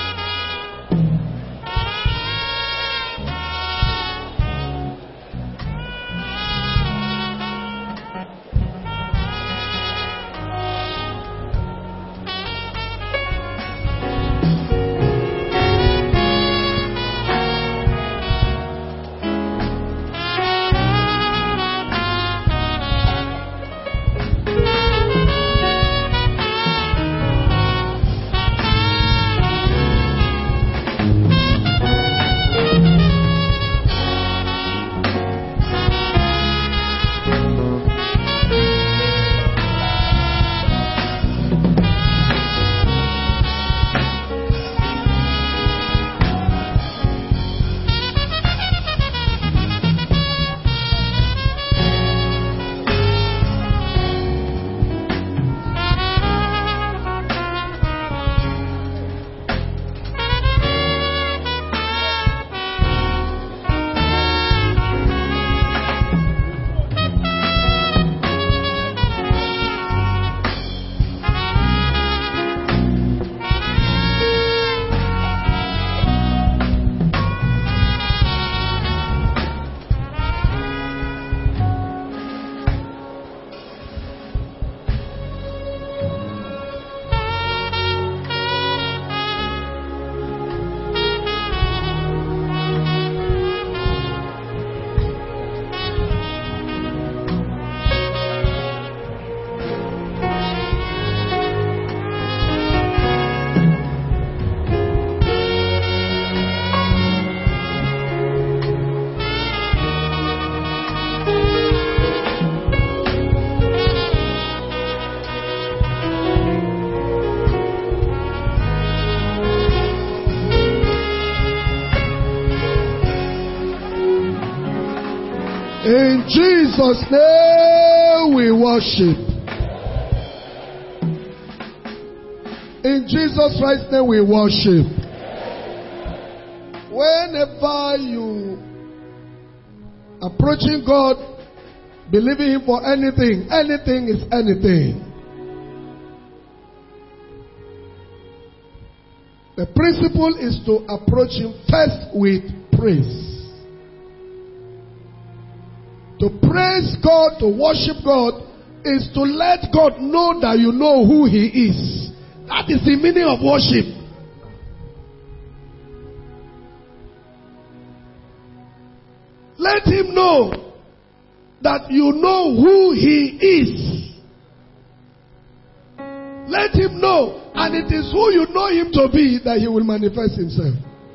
In Jesus' name we worship. In Jesus Christ's name we worship. Whenever you approaching God, believing Him for anything, anything is anything. The principle is to approach Him first with praise. To praise God, to worship God, is to let God know that you know who He is. That is the meaning of worship. Let Him know that you know who He is. Let Him know, and it is who you know Him to be that He will manifest Himself.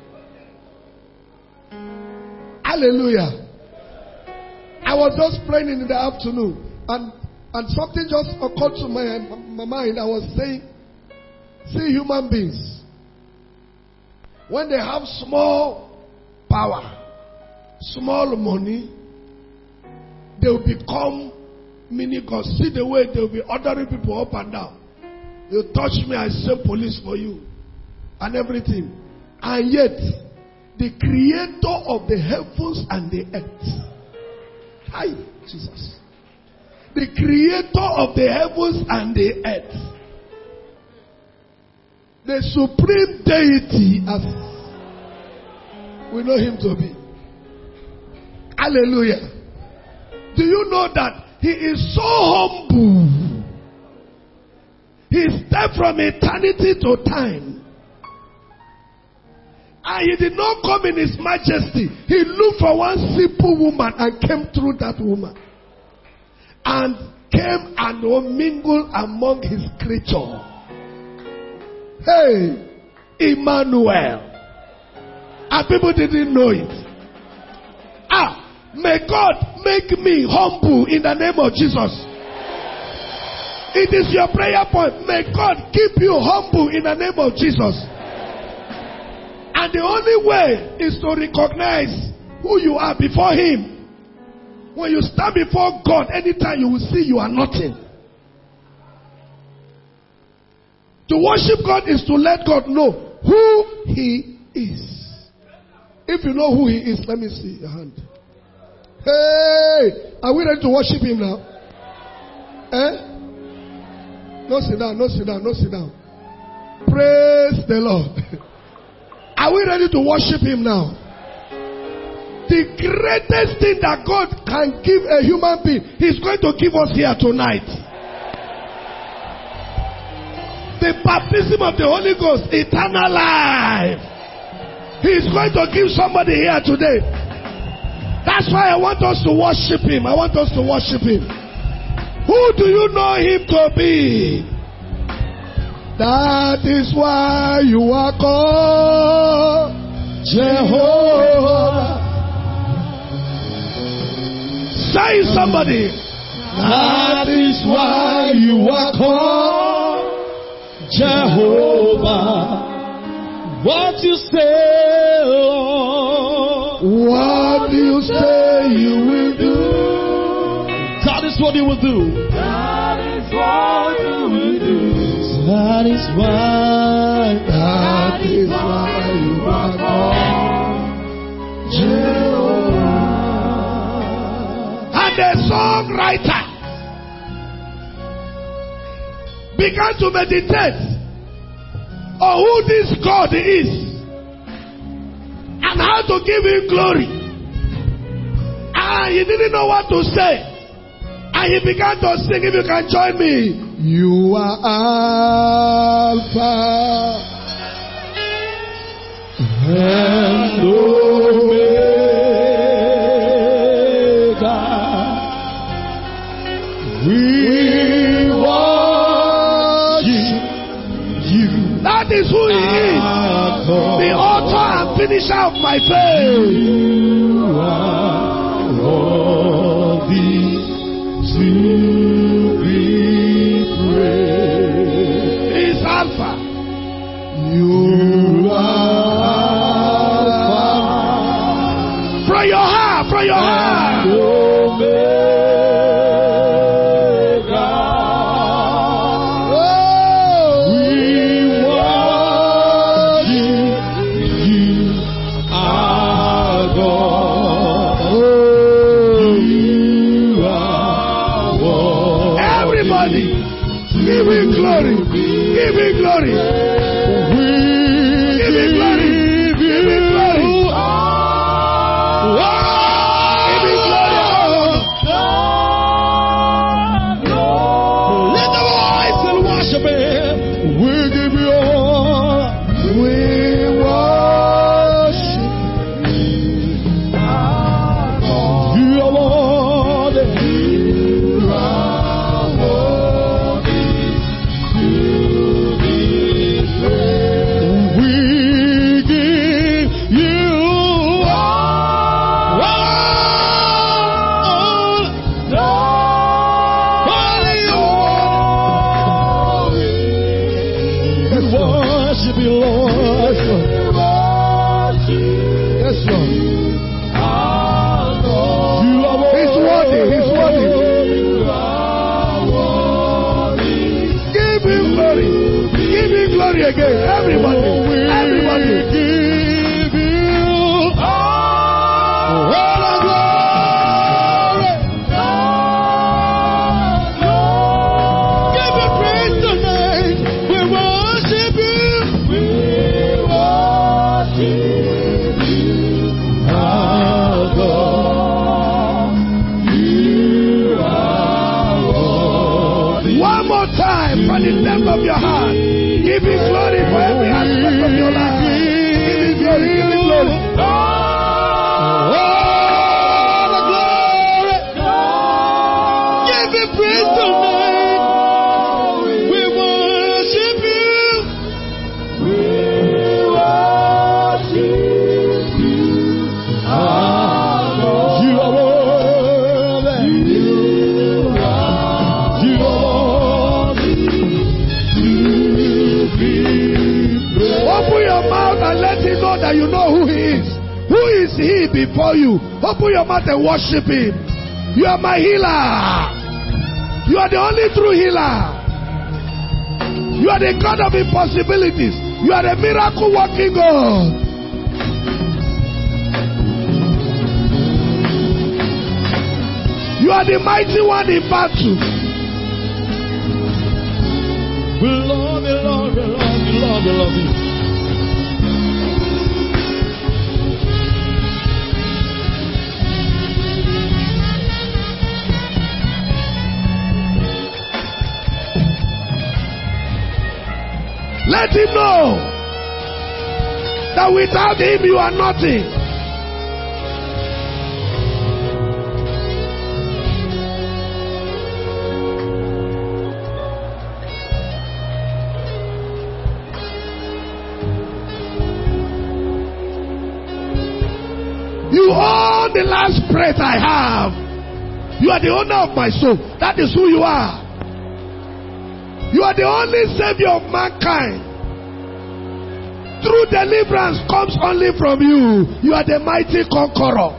Hallelujah. I was just praying in the afternoon, and something just occurred to my mind. I was saying, see human beings, when they have small power, small money, they will become mini gods. See the way they will be ordering people up and down. You touch me, I send police for you, and everything. And yet, the creator of the heavens and the earth, hi, Jesus. The creator of the heavens and the earth. The supreme deity as we know Him to be. Hallelujah. Do you know that He is so humble? He stepped from eternity to time. And he did not come in his majesty. He looked for one simple woman and came through that woman. And came and mingled among his creature. Hey, Emmanuel. And people didn't know it. May God make me humble in the name of Jesus. It is your prayer point. May God keep you humble in the name of Jesus. And the only way is to recognize who you are before Him. When you stand before God, anytime you will see you are nothing. To worship God is to let God know who He is. If you know who He is, let me see your hand. Hey, are we ready to worship Him now? No sit down, no sit down, no sit down. Praise the Lord. Are we ready to worship Him now? The greatest thing that God can give a human being, He's going to give us here tonight. The baptism of the Holy Ghost, eternal life. He's going to give somebody here today. That's why I want us to worship Him. I want us to worship Him. Who do you know Him to be? That is why you are called Jehovah. Say somebody. That is why you are called Jehovah. What you say, Lord? What do you say you will do? That is what you will do. That is what you will do. That is why. That is why you are called Jehovah. And the songwriter began to meditate on who this God is and how to give Him glory. And he didn't know what to say. And he began to sing. If you can join me. You are Alpha and Omega. We worship you. That is who He is. The author and finisher of my faith. You are worthy to be praised. He's Alpha. You are Alpha. From your heart, from your heart. Omega. We worship you, our God. You are Everybody, give Him glory. Give Him glory. We he is. Who is he before you? Open your mouth and worship him. You are my healer. You are the only true healer. You are the God of impossibilities. You are the miracle working God. You are the mighty one in battle. We love you, Lord, we love you, Lord, we love you. Let him know that without him you are nothing. You own the last breath I have. You are the owner of my soul. That is who you are. You are the only savior of mankind. True deliverance comes only from you. You are the mighty conqueror.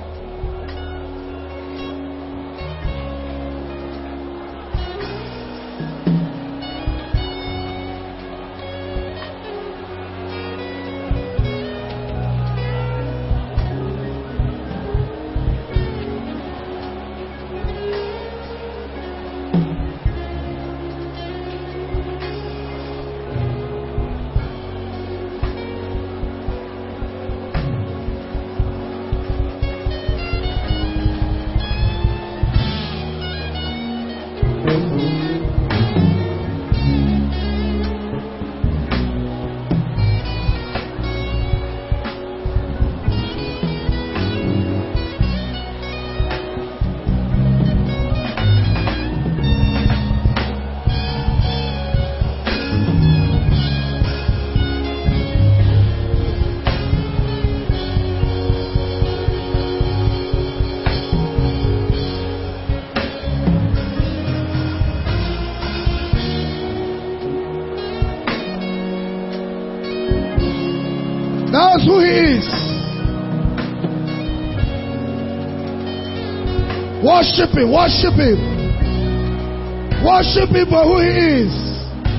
That's who he is. Worship him, worship him. Worship him for who he is.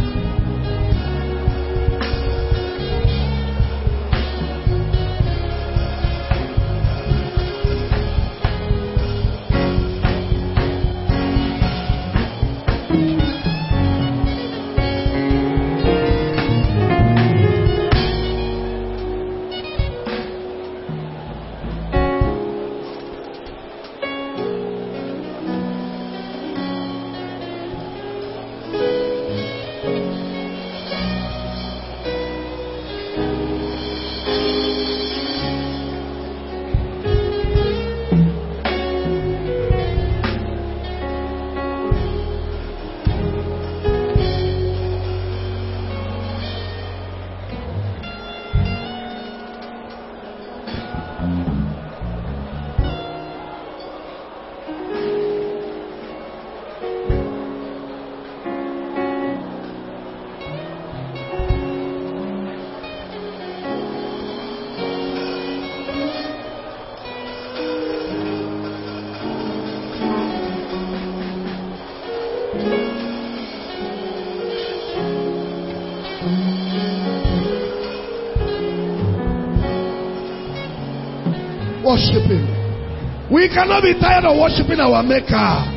Worship him. We cannot be tired of worshiping our Maker.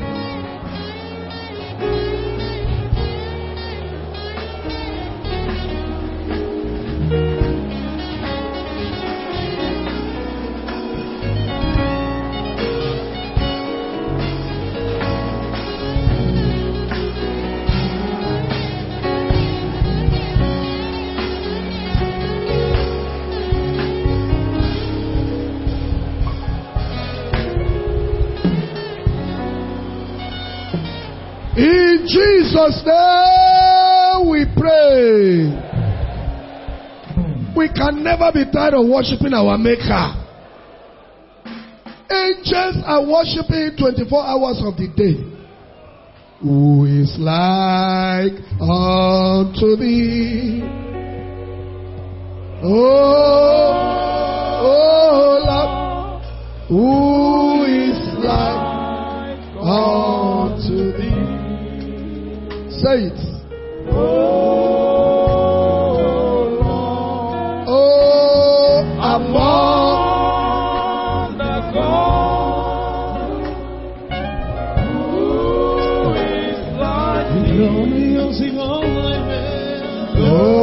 In Jesus' name we pray. We can never be tired of worshiping our Maker. Angels are worshiping 24 hours of the day. Who is like unto thee? Oh, Who is like unto thee? Say it. Oh, among the gods, who is like glorious in holiness,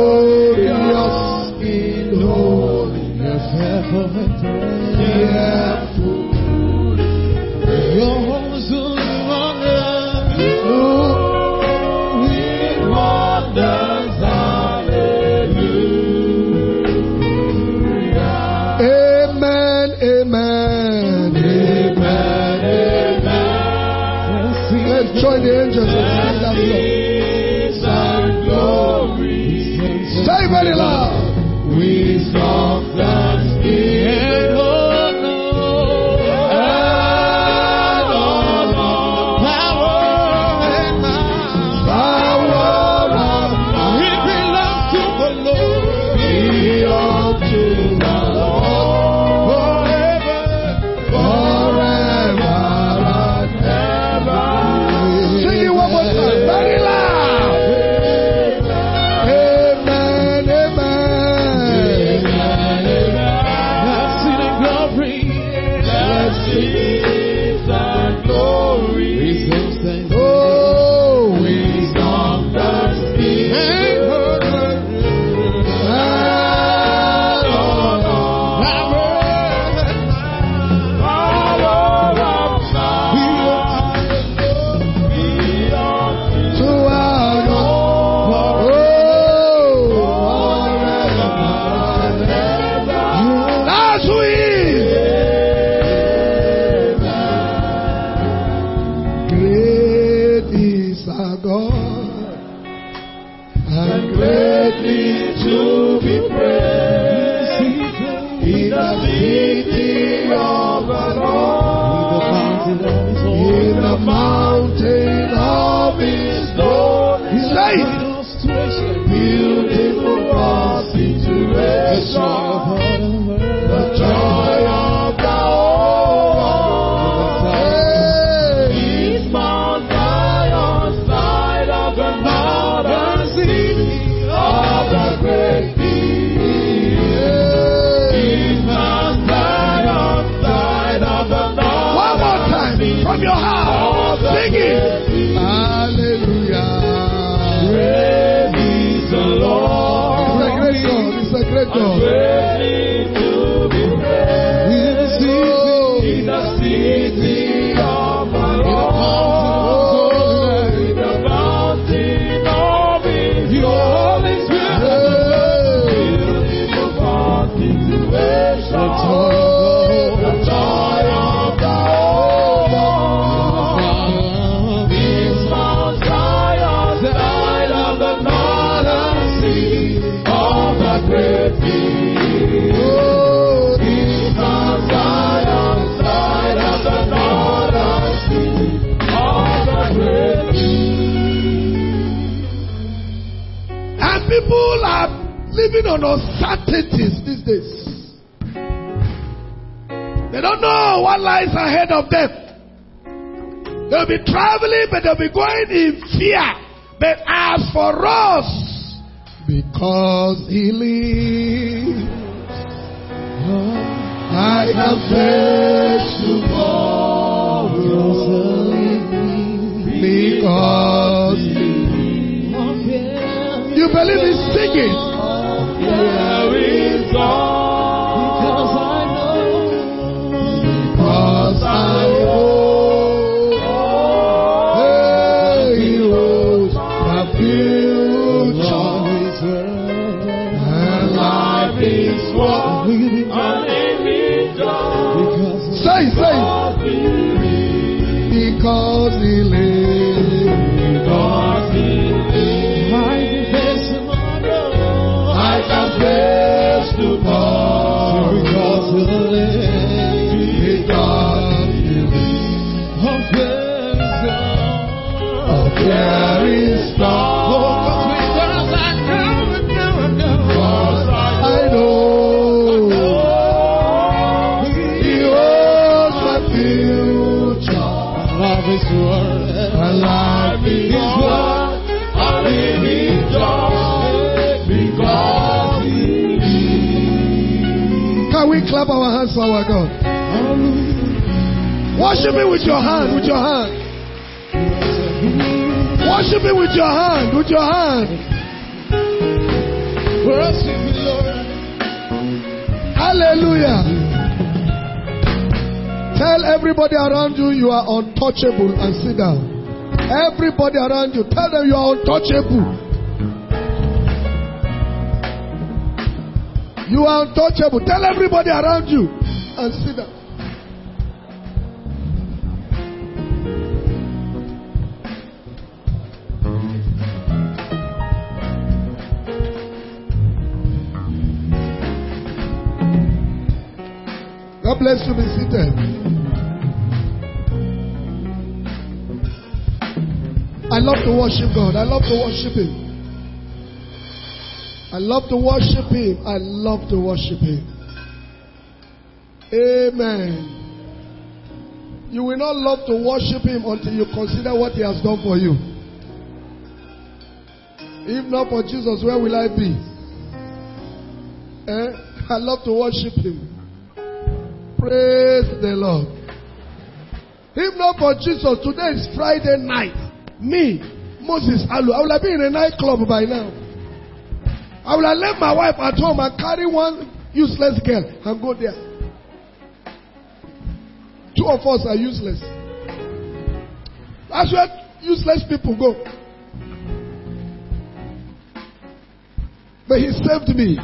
fearful and fearful. Your awesome wonders, hallelujah. Amen, amen, amen, amen. Let's join the angels and sing that song. Say very loud. We song thanksgiving. People are living on uncertainties these days. They don't know what lies ahead of them. They'll be traveling, but they'll be going in fear. But as for us, because He lives, I can face tomorrow. Because He lives. You believe He's singing? There is all. Because I know. He holds the future. And life is what say. Because He lives. Because He lives. I can face tomorrow. Because He lives. Because He lives. There is storm. Because I know. He holds this world. And life is worth a living just because He lives. Can we clap our hands for our God? Worship Him with your hand, with your hand. Worship Him with your hand, with your hand. Worship Him, Lord. Hallelujah. Tell everybody around you you are untouchable and sit down. Everybody around you, tell them you are untouchable. You are untouchable. Tell everybody around you and sit down. God bless you. Be seated. I love to worship God. I love to worship Him. I love to worship Him. I love to worship Him. Amen. You will not love to worship Him until you consider what He has done for you. If not for Jesus, where will I be? I love to worship Him. Praise the Lord. If not for Jesus, today is Friday night. Me, Moses Alu, I would have been in a nightclub by now. I would have left my wife at home and carry one useless girl and go there. Two of us are useless. That's where useless people go. But He saved me.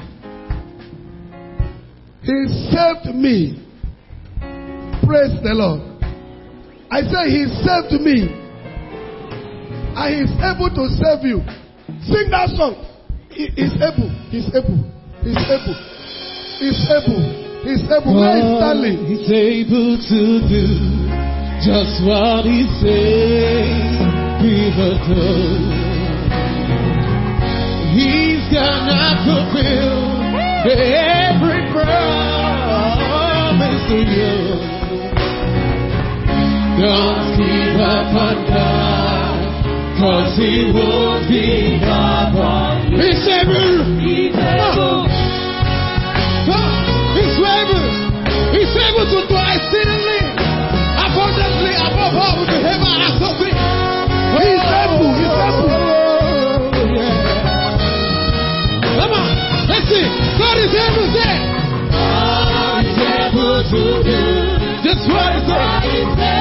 He saved me. Praise the Lord. I say He saved me. And He's able to save you. Sing that song. He's able. He's able. He's able. He's able. He's able. Where is Stanley? He's able to do just what He says He will do. He's gonna fulfill every promise to you. Don't give up on God, 'cause He won't give up on you. He's able. He's able. He's able. He's able to do exceedingly, abundantly, above all we can ever ask of Him. He's able. He's able. Come on, let's see. God is able to say. God is able to do just what He said.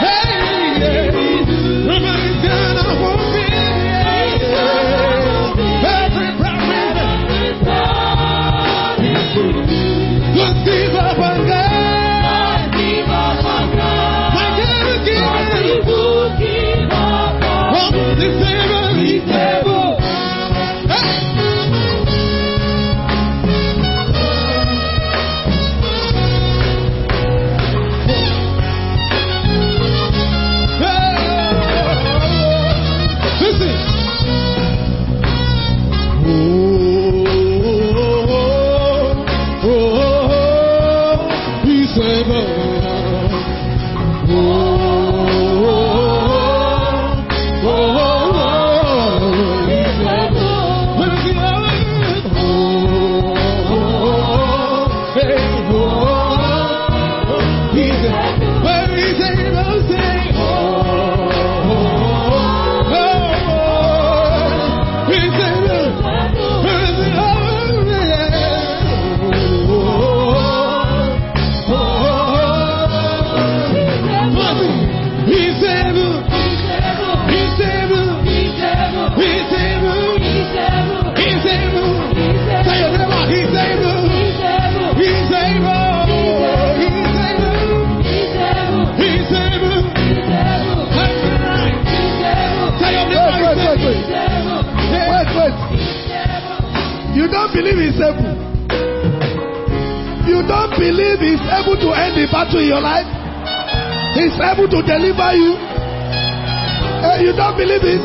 You don't believe He's able. You don't believe He's able to end the battle in your life. He's able to deliver you. You don't believe it?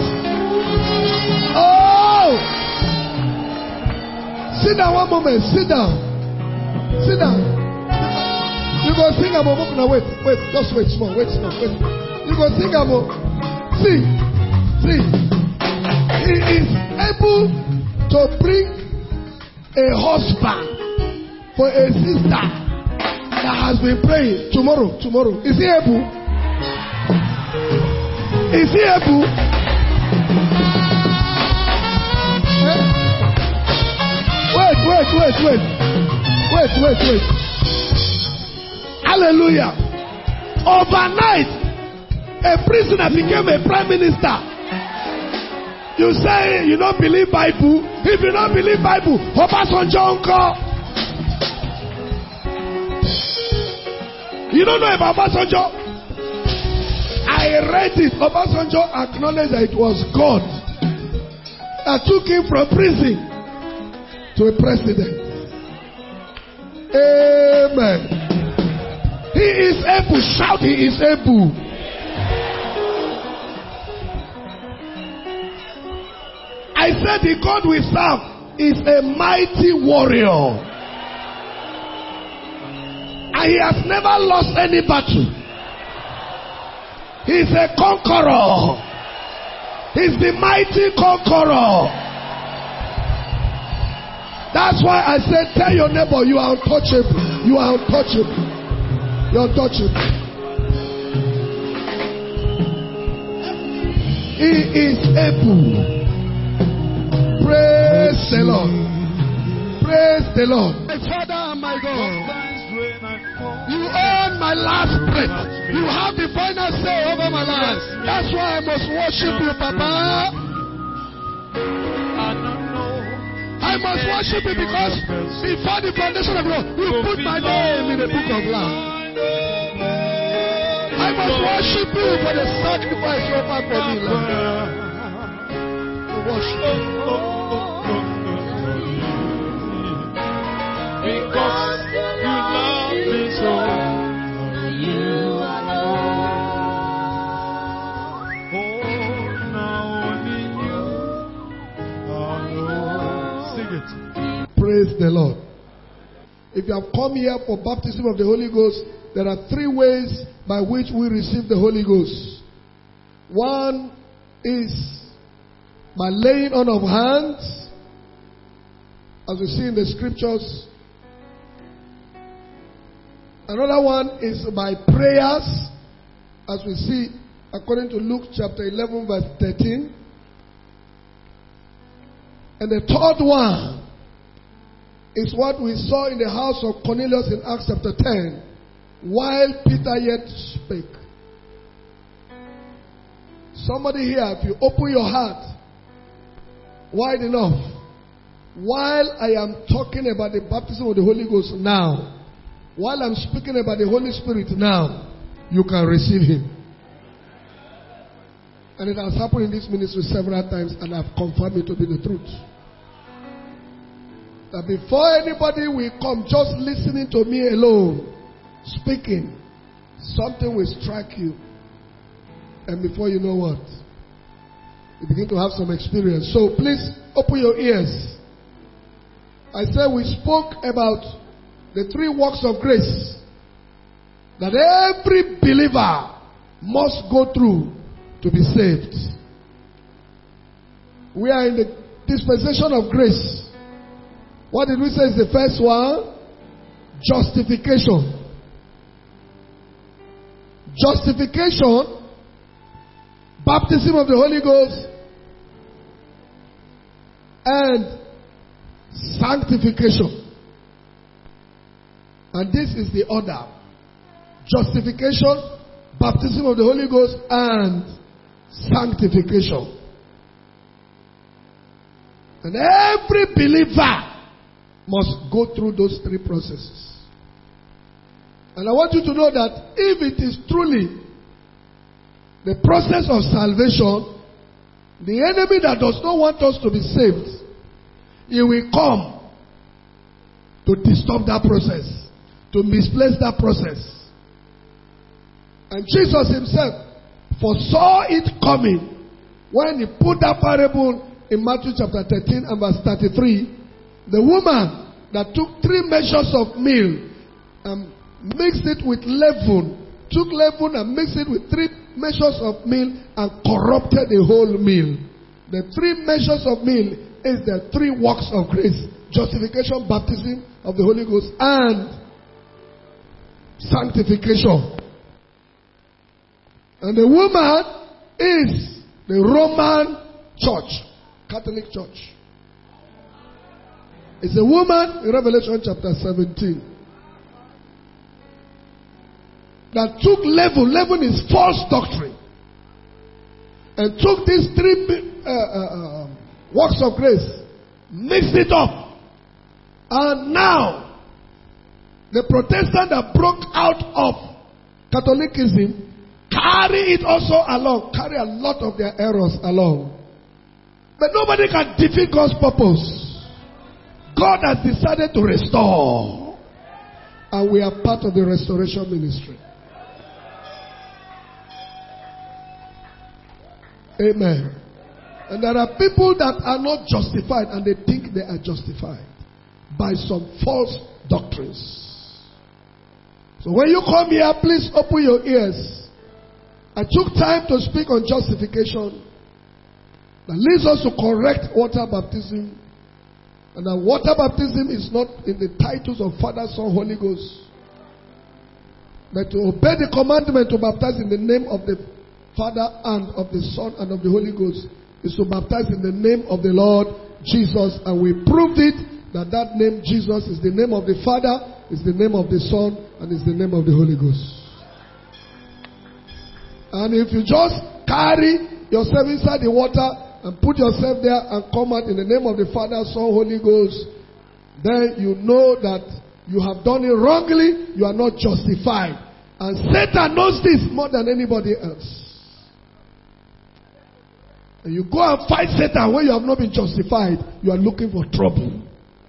Oh! Sit down one moment. Sit down. Sit down. You go sing about moving. Wait. Just wait small. Wait small. Wait. You go sing about. See. He is able to bring a husband for a sister that has been praying. Tomorrow. Is he able? Is he able? Wait. Hallelujah. Overnight, a prisoner became a prime minister. You say you don't believe Bible. If you don't believe Bible, Obasanjo uncle. You don't know about Obasanjo? I read it. Obasanjo acknowledged that it was God that took him from prison to a president. Amen. He is able. Shout, he is able. I said the God we serve is a mighty warrior. And he has never lost any battle. He's a conqueror. He's the mighty conqueror. That's why I said, tell your neighbor you are untouchable. You are untouchable. You're untouchable. He is able. Praise the Lord. Praise the Lord. My Father and my God, you own my last breath. You have the final say over my life. That's why I must worship you, Papa. I must worship you because before the foundation of the world, you put my name in the book of life. I must worship you for the sacrifice you offered for me, Lord. Worship. Because you love me so, you alone. Oh, now only you alone. Sing it. Praise the Lord. If you have come here for baptism of the Holy Ghost, there are three ways by which we receive the Holy Ghost. One is by laying on of hands, as we see in the scriptures. Another one is by prayers, as we see according to Luke chapter 11 verse 13. And the third one is what we saw in the house of Cornelius in Acts chapter 10, while Peter yet spake. Somebody here, if you open your heart wide enough, while I am talking about the baptism of the Holy Ghost now, while I'm speaking about the Holy Spirit now, you can receive Him. And it has happened in this ministry several times, and I've confirmed it to be the truth. That before anybody will come just listening to me alone, speaking, something will strike you. And before you know what, you begin to have some experience. So please open your ears. I said we spoke about the three works of grace that every believer must go through to be saved. We are in the dispensation of grace. What did we say is the first one? Justification. Justification, baptism of the Holy Ghost, and sanctification. And this is the order. Justification, baptism of the Holy Ghost, and sanctification. And every believer must go through those three processes. And I want you to know that if it is truly the process of salvation, the enemy that does not want us to be saved, he will come to disturb that process, to misplace that process. And Jesus himself foresaw it coming when he put that parable in Matthew chapter 13 and verse 33. The woman that took 3 measures of meal and mixed it with leaven, took leaven and mixed it with 3 measures of meal and corrupted the whole meal. The 3 measures of meal is the 3 works of grace: justification, baptism of the Holy Ghost, and sanctification. And the woman is the Roman Church, Catholic Church. It's a woman in Revelation chapter 17 that took leaven. Leaven is false doctrine. And took these 3 works of grace, mixed it up. And now, the Protestant that broke out of Catholicism carry it also along, carry a lot of their errors along. But nobody can defeat God's purpose. God has decided to restore. And we are part of the restoration ministry. Amen. And there are people that are not justified and they think they are justified by some false doctrines. So when you come here, please open your ears. I took time to speak on justification that leads us to correct water baptism. And that water baptism is not in the titles of Father, Son, Holy Ghost. But to obey the commandment to baptize in the name of the Father and of the Son and of the Holy Ghost is to baptize in the name of the Lord Jesus. And we proved it that that name Jesus is the name of the Father, is the name of the Son, and is the name of the Holy Ghost. And if you just carry yourself inside the water and put yourself there and come out in the name of the Father, Son, Holy Ghost, then you know that you have done it wrongly. You are not justified. And Satan knows this more than anybody else. And you go and fight Satan when you have not been justified. You are looking for trouble.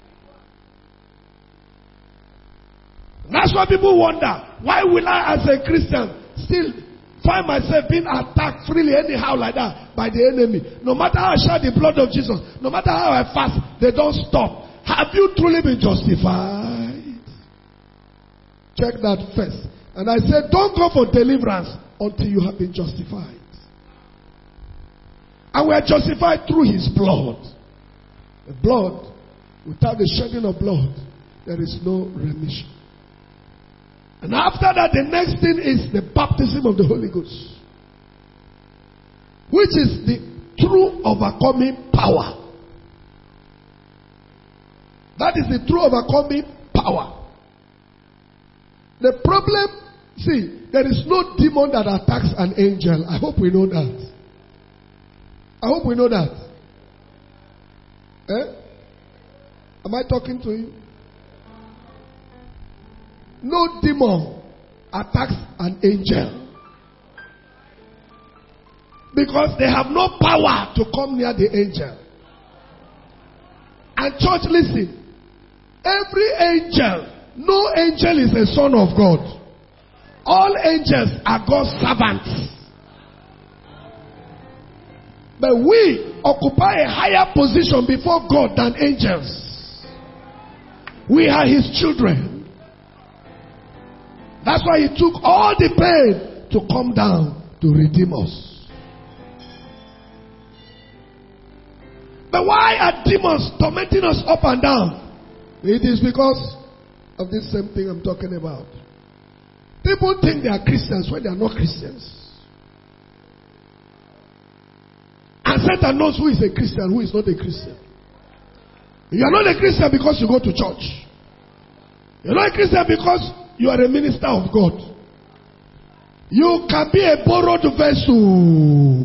That's why people wonder, why will I as a Christian still find myself being attacked freely anyhow like that by the enemy? No matter how I shed the blood of Jesus, no matter how I fast, they don't stop. Have you truly been justified? Check that first. And I said, don't go for deliverance until you have been justified. And we are justified through His blood. The blood, without the shedding of blood, there is no remission. And after that, the next thing is the baptism of the Holy Ghost, which is the true overcoming power. That is the true overcoming power. The problem, see, there is no demon that attacks an angel. I hope we know that. I hope we know that. Eh? Am I talking to you? No demon attacks an angel. Because they have no power to come near the angel. And church, listen. Every angel, no angel is a son of God. All angels are God's servants. But we occupy a higher position before God than angels. We are His children. That's why He took all the pain to come down to redeem us. But why are demons tormenting us up and down? It is because of this same thing I'm talking about. People think they are Christians when they are not Christians. And Satan knows who is a Christian, who is not a Christian. You are not a Christian because you go to church. You are not a Christian because you are a minister of God. You can be a borrowed vessel.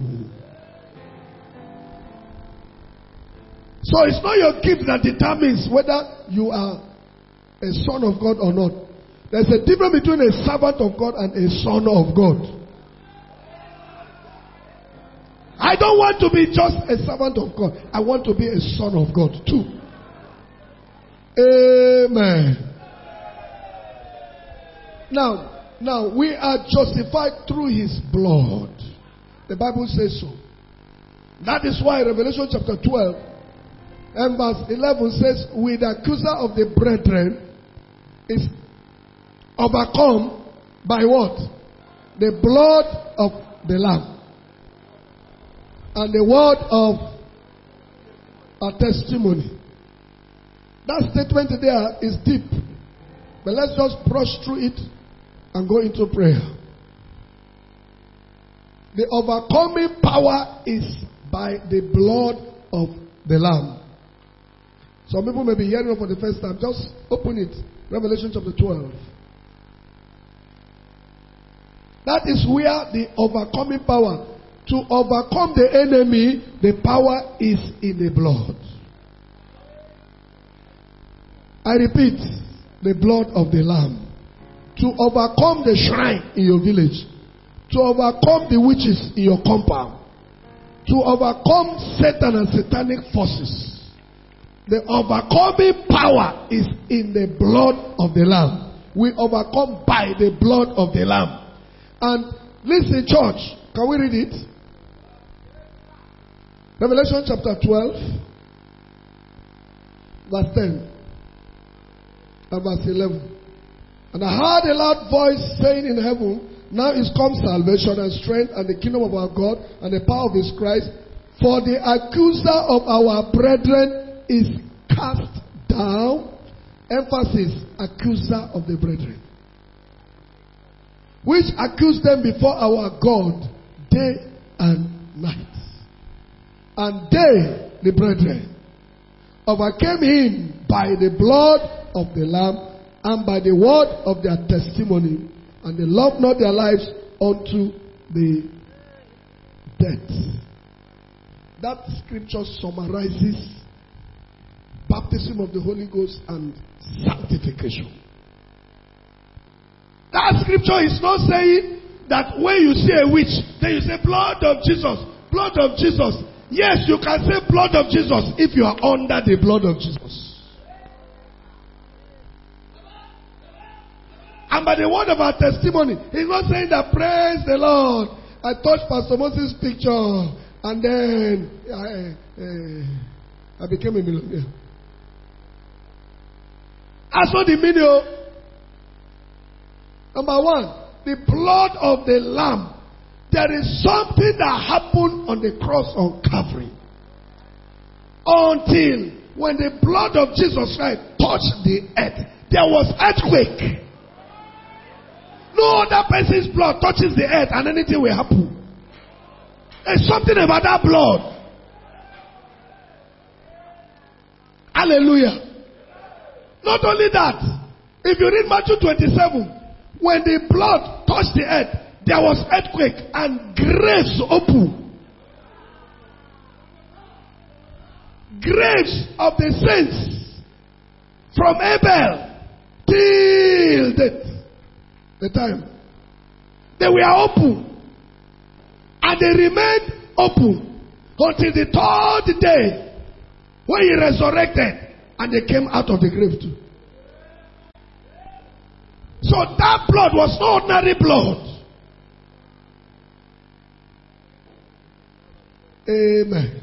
So it's not your gift that determines whether you are a son of God or not. There's a difference between a servant of God and a son of God. I don't want to be just a servant of God. I want to be a son of God too. Amen. Now we are justified through His blood. The Bible says so. That is why Revelation chapter 12 and verse 11 says, with the accuser of the brethren is overcome by what? The blood of the Lamb. And the word of our testimony. That statement there is deep. But let's just brush through it and go into prayer. The overcoming power is by the blood of the Lamb. Some people may be hearing it for the first time. Just open it. Revelation chapter 12. That is where the overcoming power. To overcome the enemy, the power is in the blood. I repeat, the blood of the Lamb. To overcome the shrine in your village. To overcome the witches in your compound. To overcome Satan and satanic forces. The overcoming power is in the blood of the Lamb. We overcome by the blood of the Lamb. And listen, church, can we read it? Revelation chapter 12, verse 10 and verse 11. And I heard a loud voice saying in heaven, now is come salvation and strength and the kingdom of our God and the power of his Christ. For the accuser of our brethren is cast down. Emphasis, accuser of the brethren. Which accused them before our God day and night. And they, the brethren, overcame him by the blood of the Lamb and by the word of their testimony. And they loved not their lives unto the death. That scripture summarizes baptism of the Holy Ghost and sanctification. That scripture is not saying that when you see a witch, then you say blood of Jesus, blood of Jesus. Yes, you can say blood of Jesus if you are under the blood of Jesus. And by the word of our testimony, he's not saying that praise the Lord. I touched Pastor Moses' picture and then I became a millionaire. I saw the video. Number one, the blood of the Lamb. There is something that happened on the cross on Calvary. Until when the blood of Jesus Christ touched the earth, there was earthquake. No other person's blood touches the earth and anything will happen. There's something about that blood. Hallelujah. Not only that, if you read Matthew 27, when the blood touched the earth, there was earthquake and graves opened. Graves of the saints from Abel till the time. They were open. And they remained open until the third day when he resurrected and they came out of the grave too. So that blood was no ordinary blood. Amen.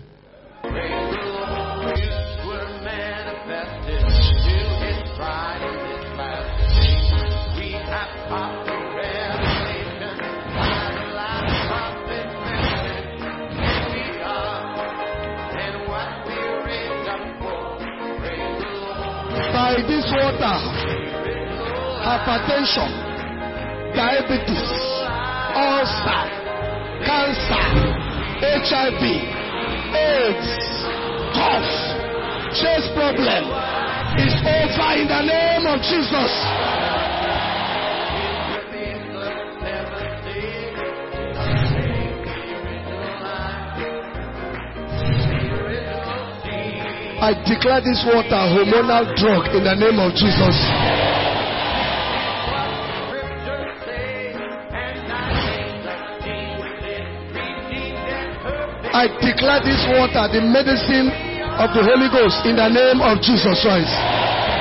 By this water, hypertension, diabetes, ulcer, cancer, HIV, AIDS, cough, chest problem is over in the name of Jesus. I declare this water a hormonal drug in the name of Jesus. I declare this water the medicine of the Holy Ghost in the name of Jesus Christ.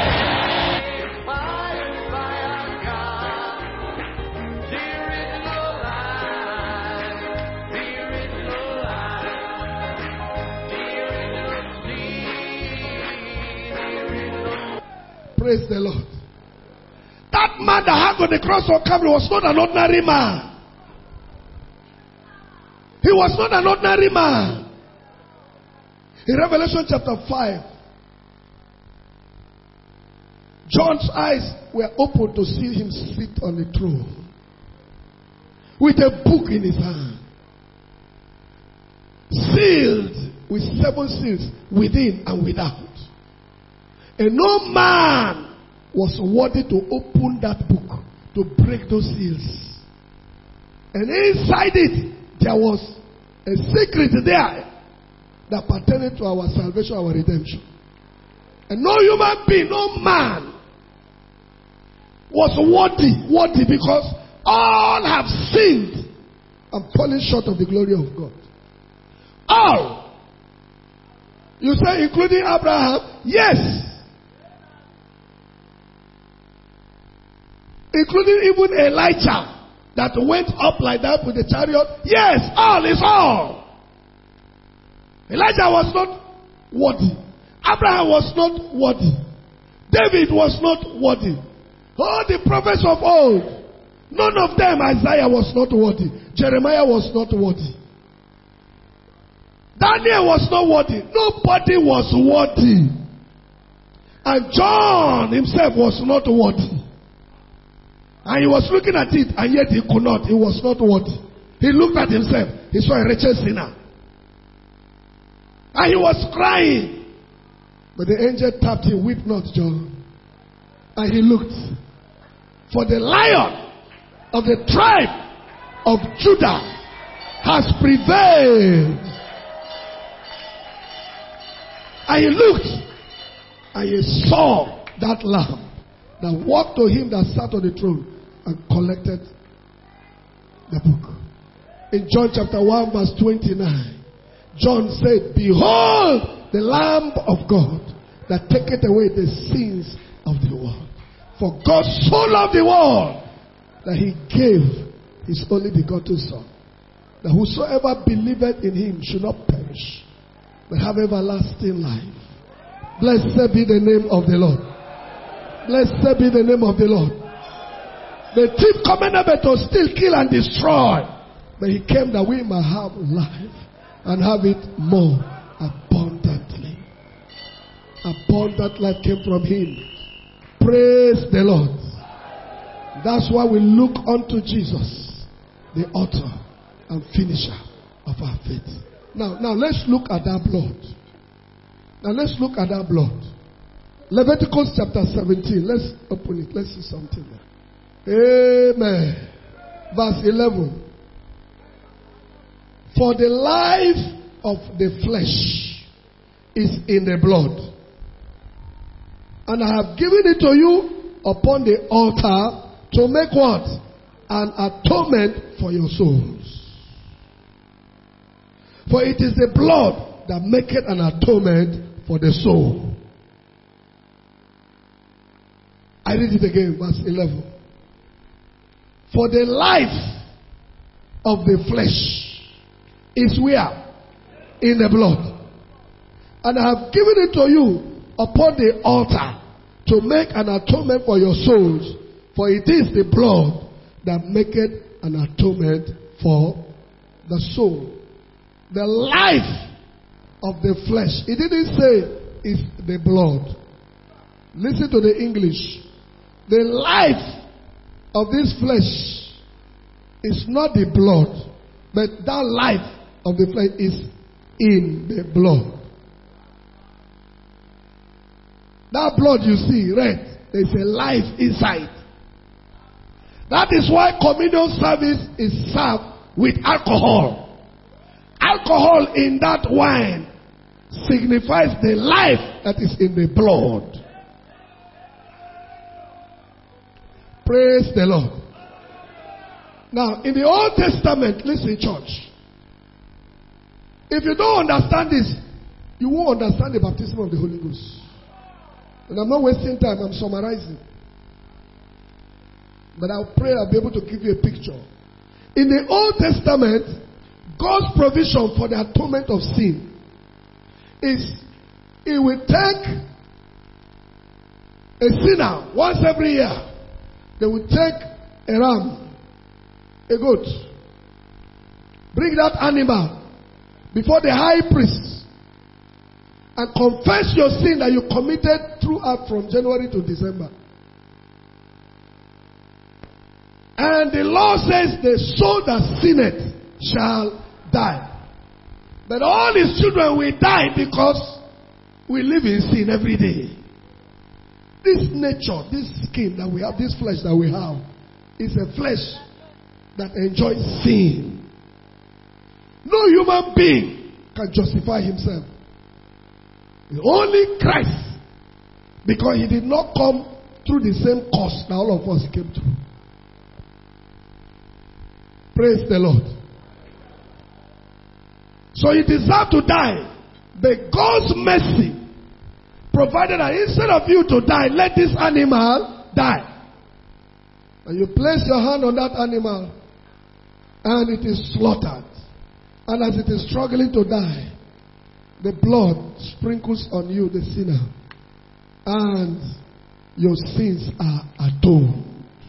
Praise the Lord. That man that hung on the cross of Calvary was not an ordinary man. He was not an ordinary man. In Revelation chapter 5, John's eyes were opened to see him sit on the throne with a book in his hand, sealed with 7 seals within and without. And no man was worthy to open that book, to break those seals. And inside it, there was a secret there that pertained to our salvation, our redemption. And no human being, no man was worthy because all have sinned and fallen short of the glory of God. All. You say including Abraham? Yes. Including even Elijah that went up like that with the chariot? Yes, all is all. Elijah was not worthy. Abraham was not worthy. David was not worthy. All the prophets of old, none of them, Isaiah was not worthy. Jeremiah was not worthy. Daniel was not worthy. Nobody was worthy. And John himself was not worthy. And he was looking at it, and yet he could not. He was not worthy. He looked at himself. He saw a wretched sinner. And he was crying. But the angel tapped him, "Weep not, John." And he looked. For the Lion of the tribe of Judah has prevailed. And he looked, and he saw that Lamb that walked to him that sat on the throne and collected the book. In John chapter 1 verse 29, John said, "Behold the Lamb of God that taketh away the sins of the world. For God so loved the world that he gave his only begotten Son, that whosoever believeth in him should not perish, but have everlasting life." Blessed be the name of the Lord. Blessed be the name of the Lord. The thief cometh not but to steal, kill, and destroy. But he came that we might have life and have it more abundantly. Abundant life came from him. Praise the Lord. That's why we look unto Jesus, the author and finisher of our faith. Now let's look at that blood. Now let's look at that blood. Leviticus chapter 17. Let's open it. Let's see something there. Amen. Verse 11. For the life of the flesh is in the blood. And I have given it to you upon the altar to make what? An atonement for your souls. For it is the blood that maketh an atonement for the soul. I read it again, verse 11. For the life of the flesh is where? In the blood. And I have given it to you upon the altar to make an atonement for your souls. For it is the blood that maketh an atonement for the soul. The life of the flesh. It didn't say it's the blood. Listen to the English. The life of this flesh is not the blood, but that life of the flesh is in the blood. That blood you see, red, there's a life inside. That is why communion service is served with alcohol. Alcohol in that wine signifies the life that is in the blood. Praise the Lord. Now, in the Old Testament, listen, church. If you don't understand this, you won't understand the baptism of the Holy Ghost. And I'm not wasting time, I'm summarizing. But I'll pray I'll be able to give you a picture. In the Old Testament, God's provision for the atonement of sin is He will take a sinner once every year. They will take a ram, a goat. bring that animal before the high priest and confess your sin that you committed throughout from January to December. And the law says the soul that sinneth shall die. But all his children will die because we live in sin every day. This nature, this skin that we have, this flesh that we have, is a flesh that enjoys sin. No human being can justify himself. Only Christ. Because he did not come through the same course that all of us came through. Praise the Lord. So he deserved to die. But God's mercy provided that instead of you to die, let this animal die. And you place your hand on that animal, and it is slaughtered. And as it is struggling to die, the blood sprinkles on you, the sinner, and your sins are atoned.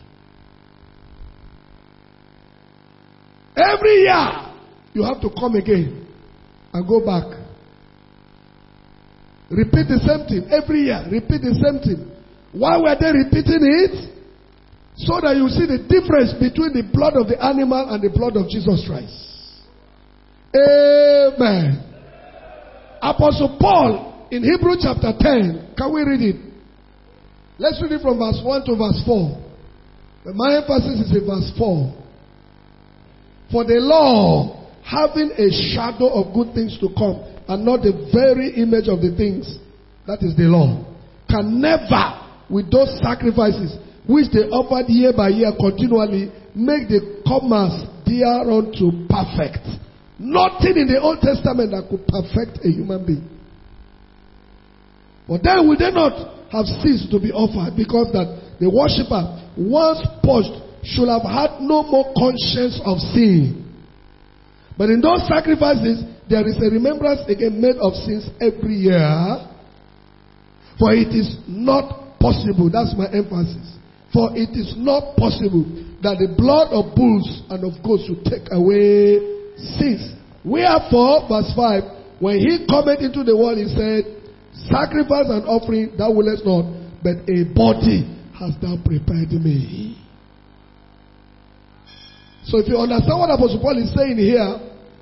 Every year, you have to come again and go back. Repeat the same thing. Every year, repeat the same thing. Why were they repeating it? So that you see the difference between the blood of the animal and the blood of Jesus Christ. Amen. Apostle Paul in Hebrews chapter 10. Can we read it? Let's read it from verse 1 to verse 4. But my emphasis is in verse 4. For the law, having a shadow of good things to come, and not the very image of the things, that is the law, can never, with those sacrifices which they offered year by year continually, make the comers thereunto perfect. Nothing in the Old Testament that could perfect a human being. But then would they not have ceased to be offered, because that the worshipper, once purged, should have had no more conscience of sin. But in those sacrifices, there is a remembrance again made of sins every year. For it is not possible, that's my emphasis. For it is not possible that the blood of bulls and of goats should take away sins. Wherefore, verse 5, when he cometh into the world, he said, sacrifice and offering thou willest not, but a body hast thou prepared me. So if you understand what Apostle Paul is saying here,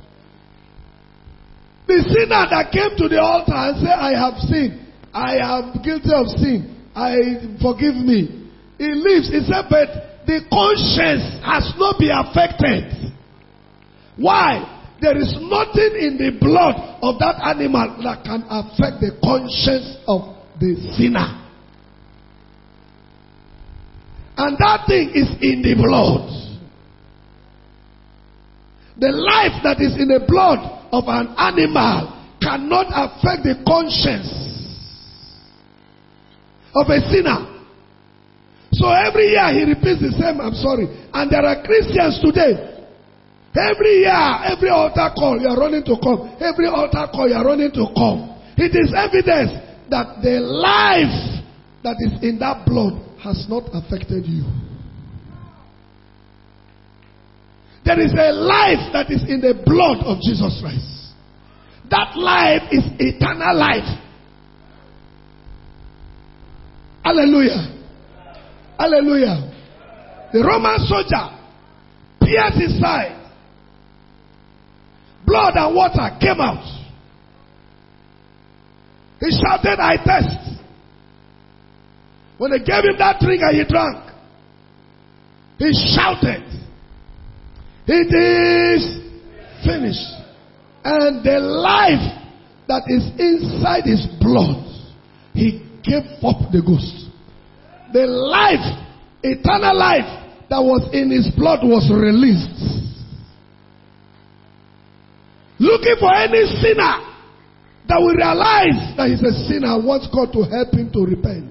the sinner that came to the altar and said, I have sinned, I am guilty of sin, forgive me. He lives, he said, but the conscience has not been affected. Why? There is nothing in the blood of that animal that can affect the conscience of the sinner. And that thing is in the blood. The life that is in the blood of an animal cannot affect the conscience of a sinner. So every year he repeats the same, I'm sorry. And there are Christians today. Every year, every altar call, you are running to come. Every altar call, you are running to come. It is evidence that the life that is in that blood has not affected you. There is a life that is in the blood of Jesus Christ. That life is eternal life. Hallelujah. Hallelujah. The Roman soldier pierced his side. Blood and water came out. He shouted, I thirst. When they gave him that drink and he drank, he shouted, it is finished. And the life that is inside his blood, he gave up the ghost. The life, eternal life that was in his blood was released. Looking for any sinner that will realize that he's a sinner and wants God to help him to repent.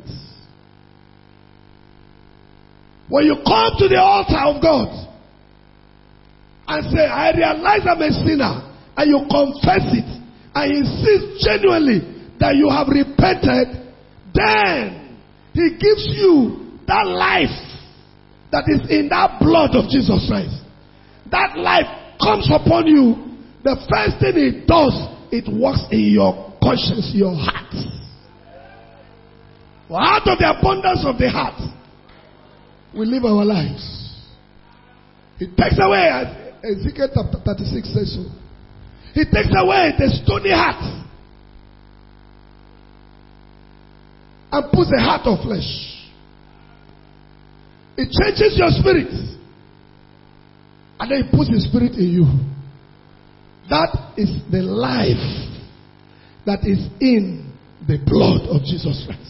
When you come to the altar of God and say, I realize I'm a sinner, and you confess it, and insist genuinely that you have repented, then he gives you that life that is in that blood of Jesus Christ. That life comes upon you, the first thing it does, it works in your conscience, your heart. For out of the abundance of the heart, we live our lives. It takes away, as Ezekiel chapter 36 says so, it takes away the stony heart and puts a heart of flesh. It changes your spirit, and then it puts His spirit in you. That is the life that is in the blood of Jesus Christ.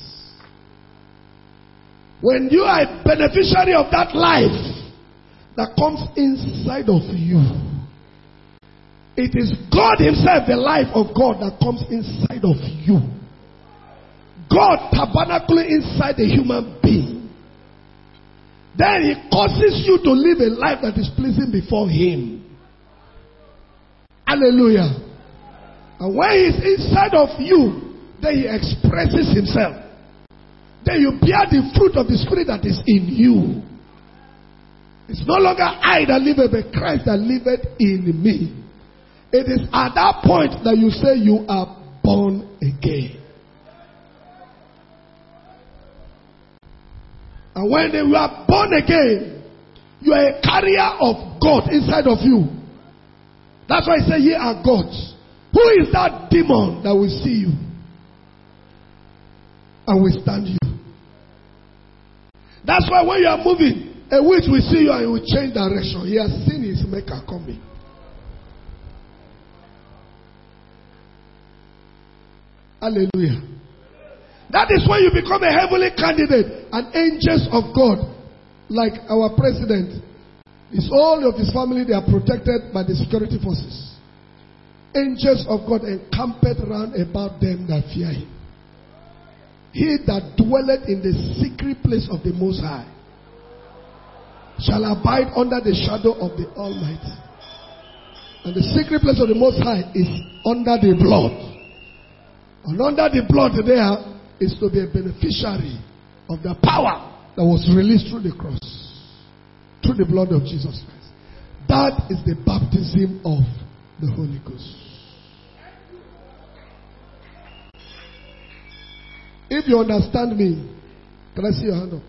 When you are a beneficiary of that life that comes inside of you, it is God Himself, the life of God, that comes inside of you. God tabernacling inside a human being. Then He causes you to live a life that is pleasing before Him. Hallelujah. And when He's inside of you, then He expresses Himself. Then you bear the fruit of the Spirit that is in you. It's no longer I that liveth, but Christ that liveth in me. It is at that point that you say you are born again. And when you are born again, you are a carrier of God inside of you. That's why I say ye are gods. Who is that demon that will see you and withstand you? That's why when you are moving, a witch will see you and he will change direction. He has seen his maker coming. Hallelujah. That is when you become a heavenly candidate, and angels of God, like our president, all of his family, they are protected by the security forces. Angels of God encamped round about them that fear Him. He that dwelleth in the secret place of the Most High shall abide under the shadow of the Almighty. And the secret place of the Most High is under the blood. And under the blood there is to be a beneficiary of the power that was released through the cross, through the blood of Jesus Christ. That is the baptism of the Holy Ghost. If you understand me, can I see your hand up?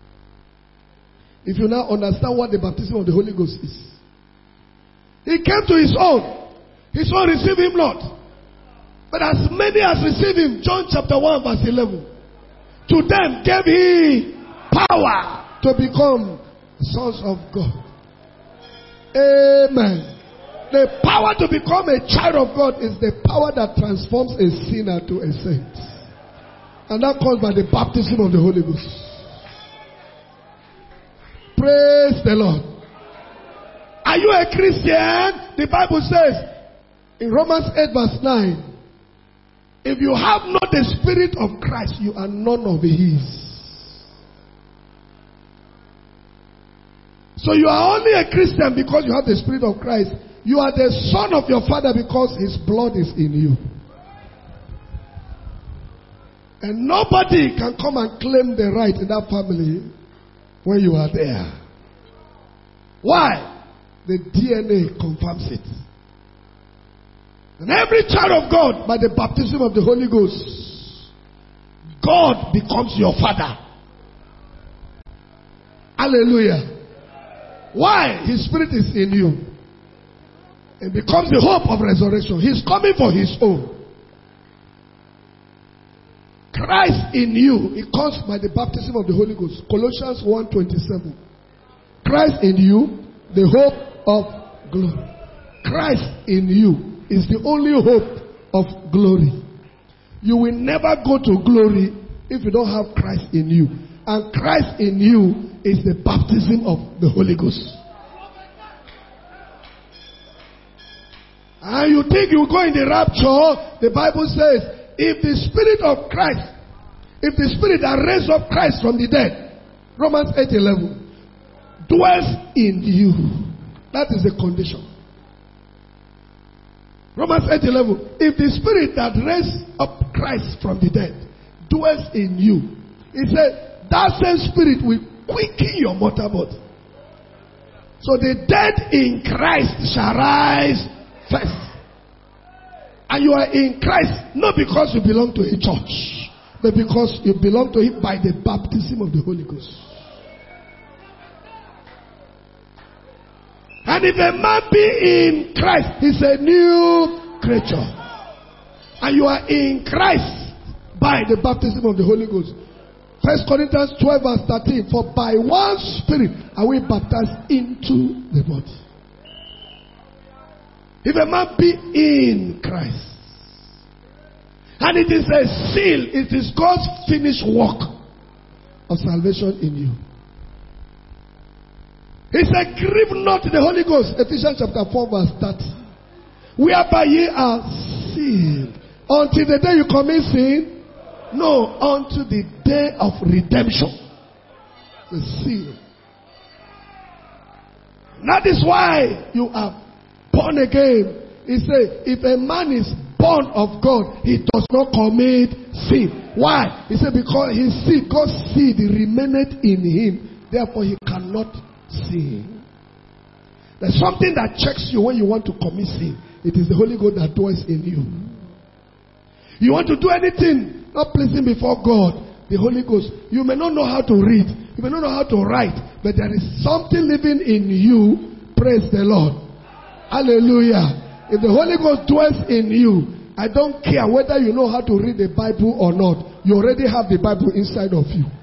If you now understand what the baptism of the Holy Ghost is. He came to His own. His own received Him not. But as many as received Him, John chapter 1 verse 11, to them gave He power to become sons of God. Amen. The power to become a child of God is the power that transforms a sinner to a saint. And that comes by the baptism of the Holy Ghost. Praise the Lord. Are you a Christian? The Bible says in Romans 8 verse 9, if you have not the Spirit of Christ, you are none of His. So you are only a Christian because you have the Spirit of Christ. You are the son of your Father because His blood is in you. And nobody can come and claim the right in that family when you are there. Why? The DNA confirms it. And every child of God, by the baptism of the Holy Ghost, God becomes your Father. Hallelujah. Why? His Spirit is in you. It becomes the hope of resurrection. He's coming for His own. Christ in you, it comes by the baptism of the Holy Ghost. Colossians 1:27. Christ in you, the hope of glory. Christ in you is the only hope of glory. You will never go to glory if you don't have Christ in you. And Christ in you is the baptism of the Holy Ghost. And you think you go in the rapture, the Bible says, if the Spirit of Christ, if the Spirit that raised up Christ from the dead, Romans 8:11, dwells in you, that is the condition. Romans 8:11, if the Spirit that raised up Christ from the dead dwells in you, He said, that same Spirit will quicken your mortal body. So the dead in Christ shall rise first. And you are in Christ not because you belong to a church, but because you belong to Him by the baptism of the Holy Ghost. And if a man be in Christ, he's a new creature. And you are in Christ by the baptism of the Holy Ghost. 1 Corinthians 12 verse 13. For by one Spirit are we baptized into the body. If a man be in Christ, and it is a seal, it is God's finished work of salvation in you. He said, grieve not the Holy Ghost. Ephesians chapter 4 verse 30. Whereby ye are sealed. Until the day you commit sin? No, unto the day of redemption. The seal. That is why you are born again. He said, if a man is born of God, he does not commit sin. Why? He said, because his seed, God's seed remaineth in him. Therefore he cannot sin. There's something that checks you when you want to commit sin. It is the Holy Ghost that dwells in you. You want to do anything not pleasing before God, the Holy Ghost. You may not know how to read, you may not know how to write, but there is something living in you. Praise the Lord. Hallelujah. If the Holy Ghost dwells in you, I don't care whether you know how to read the Bible or not. You already have the Bible inside of you.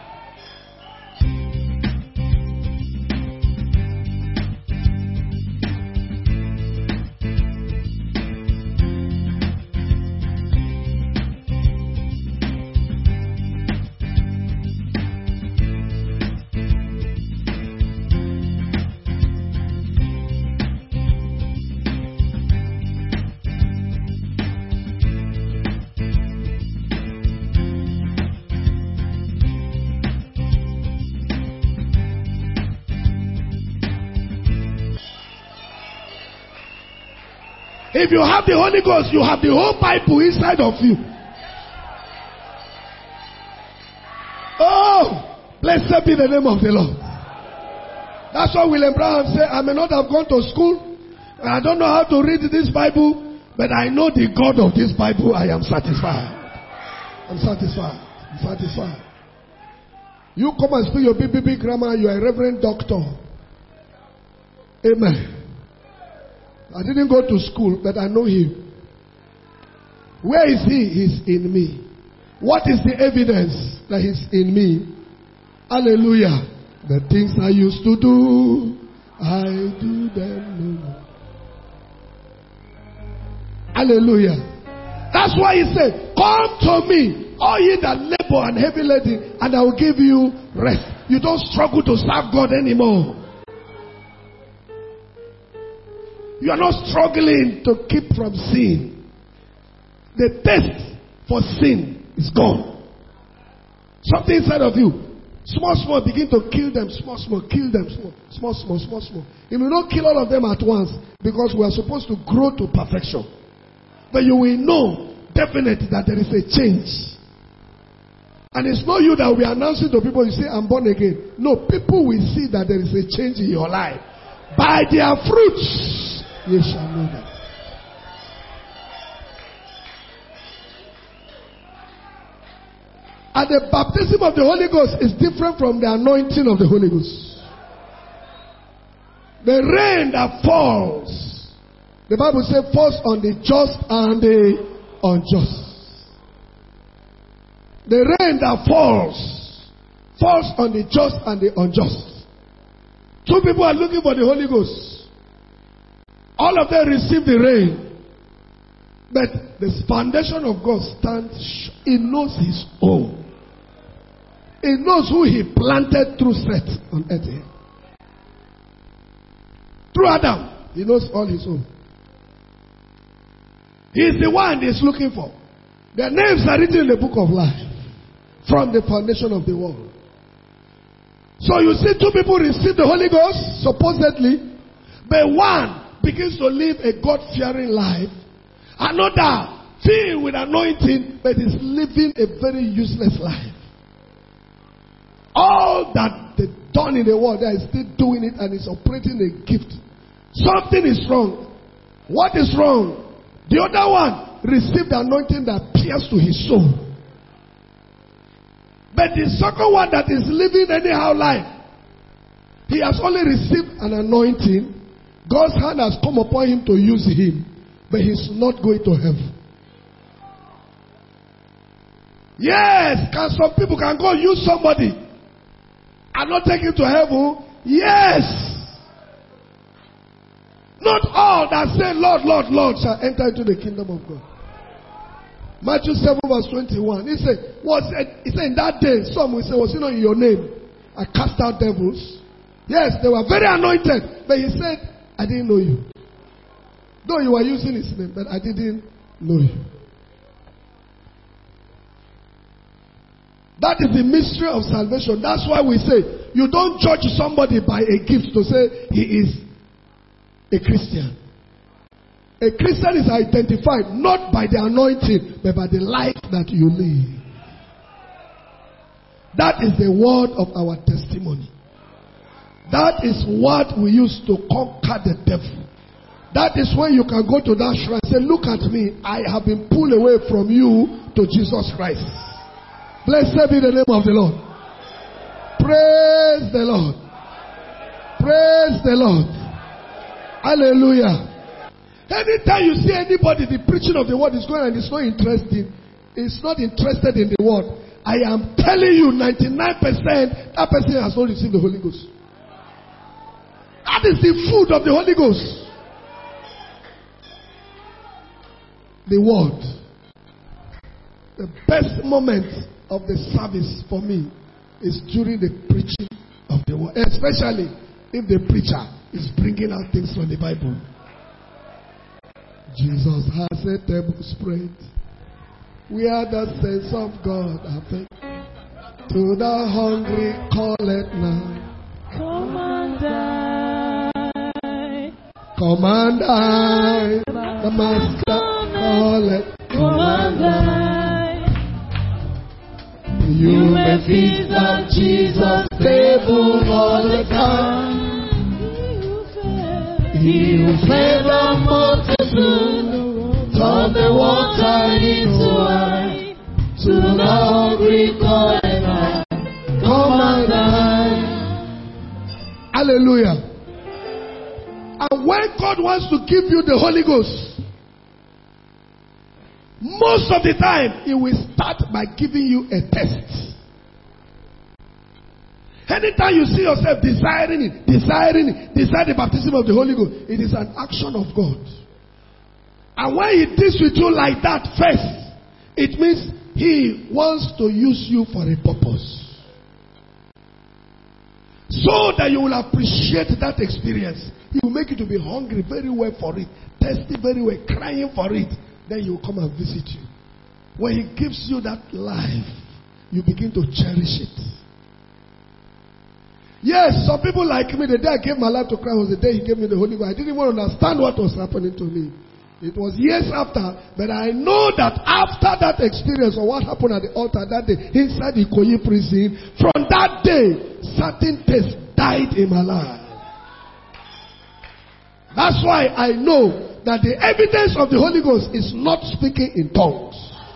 If you have the Holy Ghost, you have the whole Bible inside of you. Oh, blessed be the name of the Lord. That's why William Branham said, I may not have gone to school, and I don't know how to read this Bible, but I know the God of this Bible. I am satisfied. I'm satisfied. I'm satisfied. You come and speak your BBB grammar, you are a reverend doctor. Amen. I didn't go to school, but I know him. Where is he? He's in me. What is the evidence that he's in me? Hallelujah. The things I used to do, I do them no more. Hallelujah. That's why he said, come to me, all ye that labor and heavy laden, and I will give you rest. You don't struggle to serve God anymore. You are not struggling to keep from sin. The taste for sin is gone. Something inside of you, small, begin to kill them. Small, kill them. Small. You may not kill all of them at once, because we are supposed to grow to perfection. But you will know definitely that there is a change. And it's not you that will be announcing to people, you say, I'm born again. No, people will see that there is a change in your life. By their fruits, you shall know that. And the baptism of the Holy Ghost is different from the anointing of the Holy Ghost. The rain that falls, the Bible says, falls on the just and the unjust. The rain that falls on the just and the unjust. Two people are looking for the Holy Ghost. All of them receive the rain. But the foundation of God stands. He knows his own. He knows who he planted through Seth on earth. Through Adam, he knows all his own. He is the one he is looking for. Their names are written in the book of life from the foundation of the world. So you see two people receive the Holy Ghost, supposedly, but one begins to live a God-fearing life. Another filled with anointing, but is living a very useless life. All that the done in the world, that is still doing it and is operating a gift. Something is wrong. What is wrong? The other one received the anointing that pierced to his soul. But the second one that is living anyhow life, he has only received an anointing. God's hand has come upon him to use him, but he's not going to heaven. Yes, some people can go use somebody and not take him to heaven? Yes. Not all that say, Lord, Lord, Lord, shall enter into the kingdom of God. Matthew 7 verse 21. He said, in that day, some will say, was it not in your name? I cast out devils. Yes, they were very anointed. But he said, I didn't know you. Though you were using his name, but I didn't know you. That is the mystery of salvation. That's why we say, you don't judge somebody by a gift to say he is a Christian. A Christian is identified not by the anointing, but by the life that you live. That is the word of our testimony. That is what we use to conquer the devil. That is when you can go to that shrine and say, look at me, I have been pulled away from you to Jesus Christ. Blessed be the name of the Lord. Praise the Lord. Praise the Lord. Hallelujah. Anytime you see anybody, the preaching of the word is going and it's not interested in the word, I am telling you 99% that person has not received the Holy Ghost. That is the food of the Holy Ghost. The word. The best moment of the service for me is during the preaching of the word. Especially if the preacher is bringing out things from the Bible. Jesus has a table spread where the saints of God are fed. To the hungry call it now. Come and dine. Come and dine. The Master call it. Come and dine. You may feast on Jesus' table all the time. He who fed the multitude, turned the water into wine. To the hungry call it now. Come and dine. Hallelujah. And when God wants to give you the Holy Ghost, most of the time, He will start by giving you a test. Anytime you see yourself desiring the baptism of the Holy Ghost, it is an action of God. And when He deals with you like that first, it means He wants to use you for a purpose. So that you will appreciate that experience. He will make you to be hungry very well for it, thirsty very well, crying for it. Then He will come and visit you. When He gives you that life, you begin to cherish it. Yes, some people like me, the day I gave my life to Christ was the day He gave me the Holy Ghost. I didn't even understand what was happening to me. It was years after, but I know that after that experience or what happened at the altar that day inside the Ikoyi prison, from that day, certain tastes died in my life. That's why I know that the evidence of the Holy Ghost is not speaking in tongues.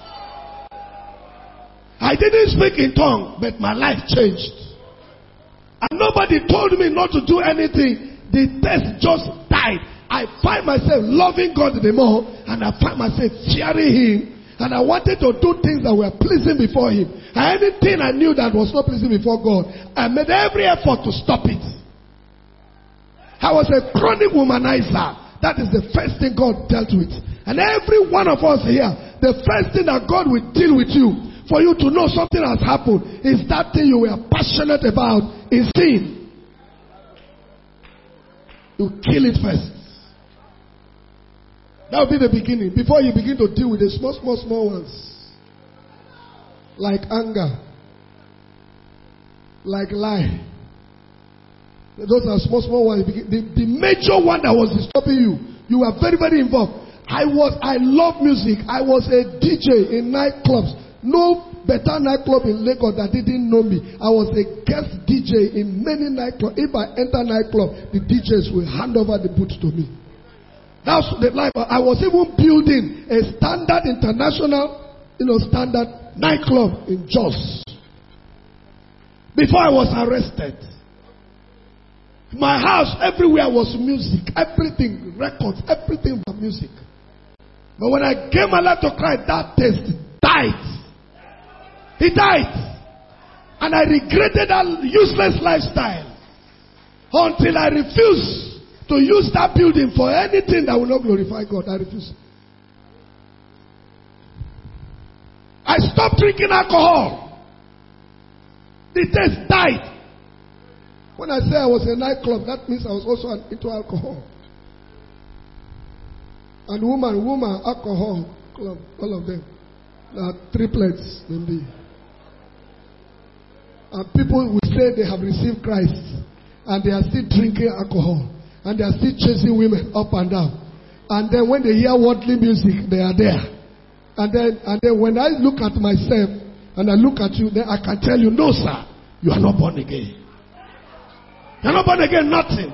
I didn't speak in tongues, but my life changed. And nobody told me not to do anything. The test just died. I find myself loving God the more, and I find myself fearing Him, and I wanted to do things that were pleasing before Him. And anything I knew that was not pleasing before God, I made every effort to stop it. I was a chronic womanizer. That is the first thing God dealt with. And every one of us here, the first thing that God will deal with you, for you to know something has happened, is that thing you were passionate about is sin. You kill it first. That will be the beginning. Before you begin to deal with the small ones. Like anger. Like lie. Those are small ones. The major one that was disturbing you, you were very, very involved. I love music. I was a DJ in nightclubs. No better nightclub in Lagos that didn't know me. I was a guest DJ in many nightclubs. If I enter nightclub, the DJs will hand over the booth to me. That's the life. I was even building a standard international, standard nightclub in Jos before I was arrested. My house, everywhere was music. Everything, records, everything was music. But when I came alive to Christ, that taste died. He died. And I regretted that useless lifestyle until I refused to use that building for anything that will not glorify God. I refused. I stopped drinking alcohol. The taste died. When I say I was a nightclub, that means I was also into alcohol. And woman, alcohol club, all of them. There are triplets, maybe. And people will say they have received Christ, and they are still drinking alcohol, and they are still chasing women up and down. And then when they hear worldly music, they are there. And then when I look at myself and I look at you, then I can tell you, no, sir, you are not born again. You are not born again. Nothing.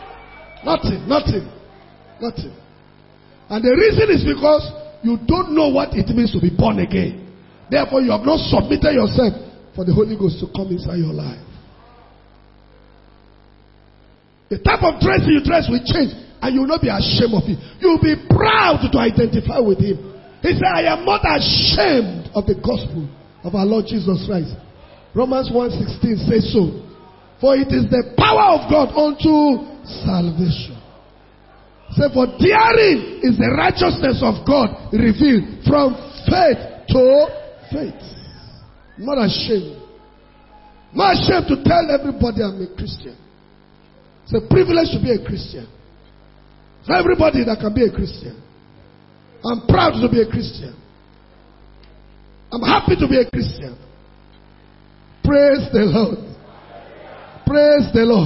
And the reason is because you don't know what it means to be born again. Therefore, you have not submitted yourself for the Holy Ghost to come inside your life. The type of dress you dress will change, and you will not be ashamed of it. You will be proud to identify with Him. He said, I am not ashamed of the gospel of our Lord Jesus Christ. Romans 1:16 says so. For it is the power of God unto salvation. Say, for therein is the righteousness of God revealed from faith to faith. I'm not ashamed. I'm not ashamed to tell everybody I'm a Christian. It's a privilege to be a Christian. It's not everybody that can be a Christian. I'm proud to be a Christian. I'm happy to be a Christian. Praise the Lord. Praise the Lord.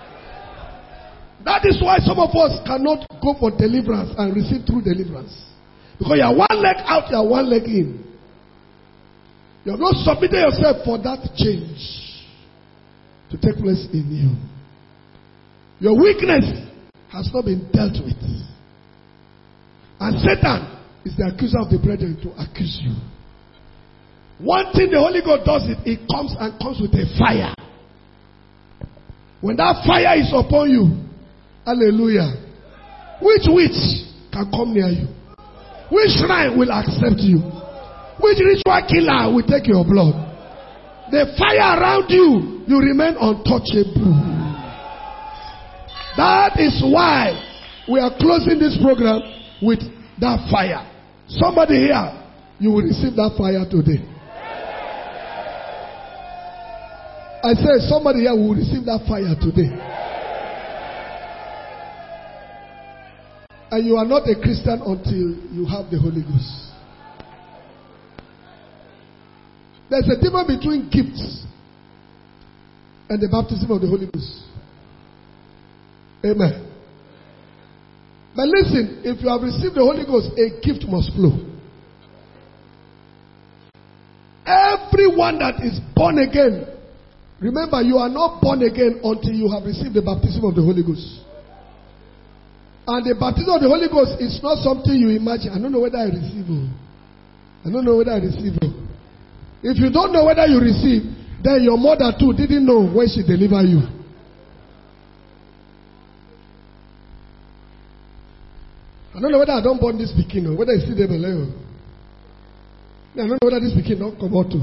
That is why some of us cannot go for deliverance and receive true deliverance. Because you are one leg out, you are one leg in. You have not submitted yourself for that change to take place in you. Your weakness has not been dealt with. And Satan is the accuser of the brethren to accuse you. One thing the Holy Ghost does is it comes with a fire. When that fire is upon you, hallelujah, which witch can come near you? Which shrine will accept you? Which ritual killer will take your blood? The fire around you, you remain untouchable. That is why we are closing this program with that fire. Somebody here, you will receive that fire today. I say somebody here will receive that fire today. And you are not a Christian until you have the Holy Ghost. There's a difference between gifts and the baptism of the Holy Ghost. Amen. But listen, if you have received the Holy Ghost, a gift must flow. Everyone that is born again, remember, you are not born again until you have received the baptism of the Holy Ghost. And the baptism of the Holy Ghost is not something you imagine. I don't know whether I receive it. I don't know whether I receive it. If you don't know whether you receive, then your mother too didn't know when she delivered you. I don't know whether I don't born this pikin or whether it's still there below. I don't know whether this pikin don't come out too.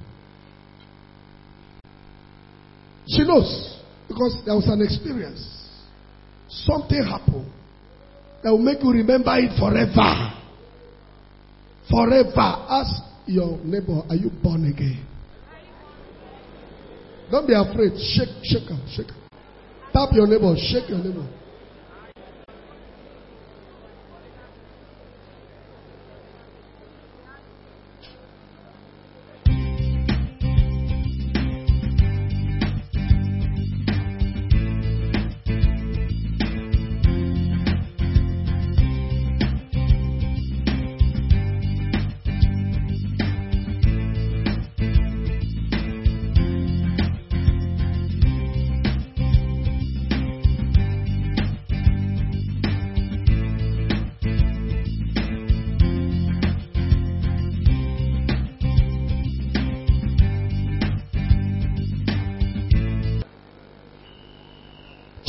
She knows because there was an experience. Something happened that will make you remember it forever. Forever. Ask your neighbor, are you born again? Don't be afraid. Shake her. Tap your neighbor. Shake your neighbor.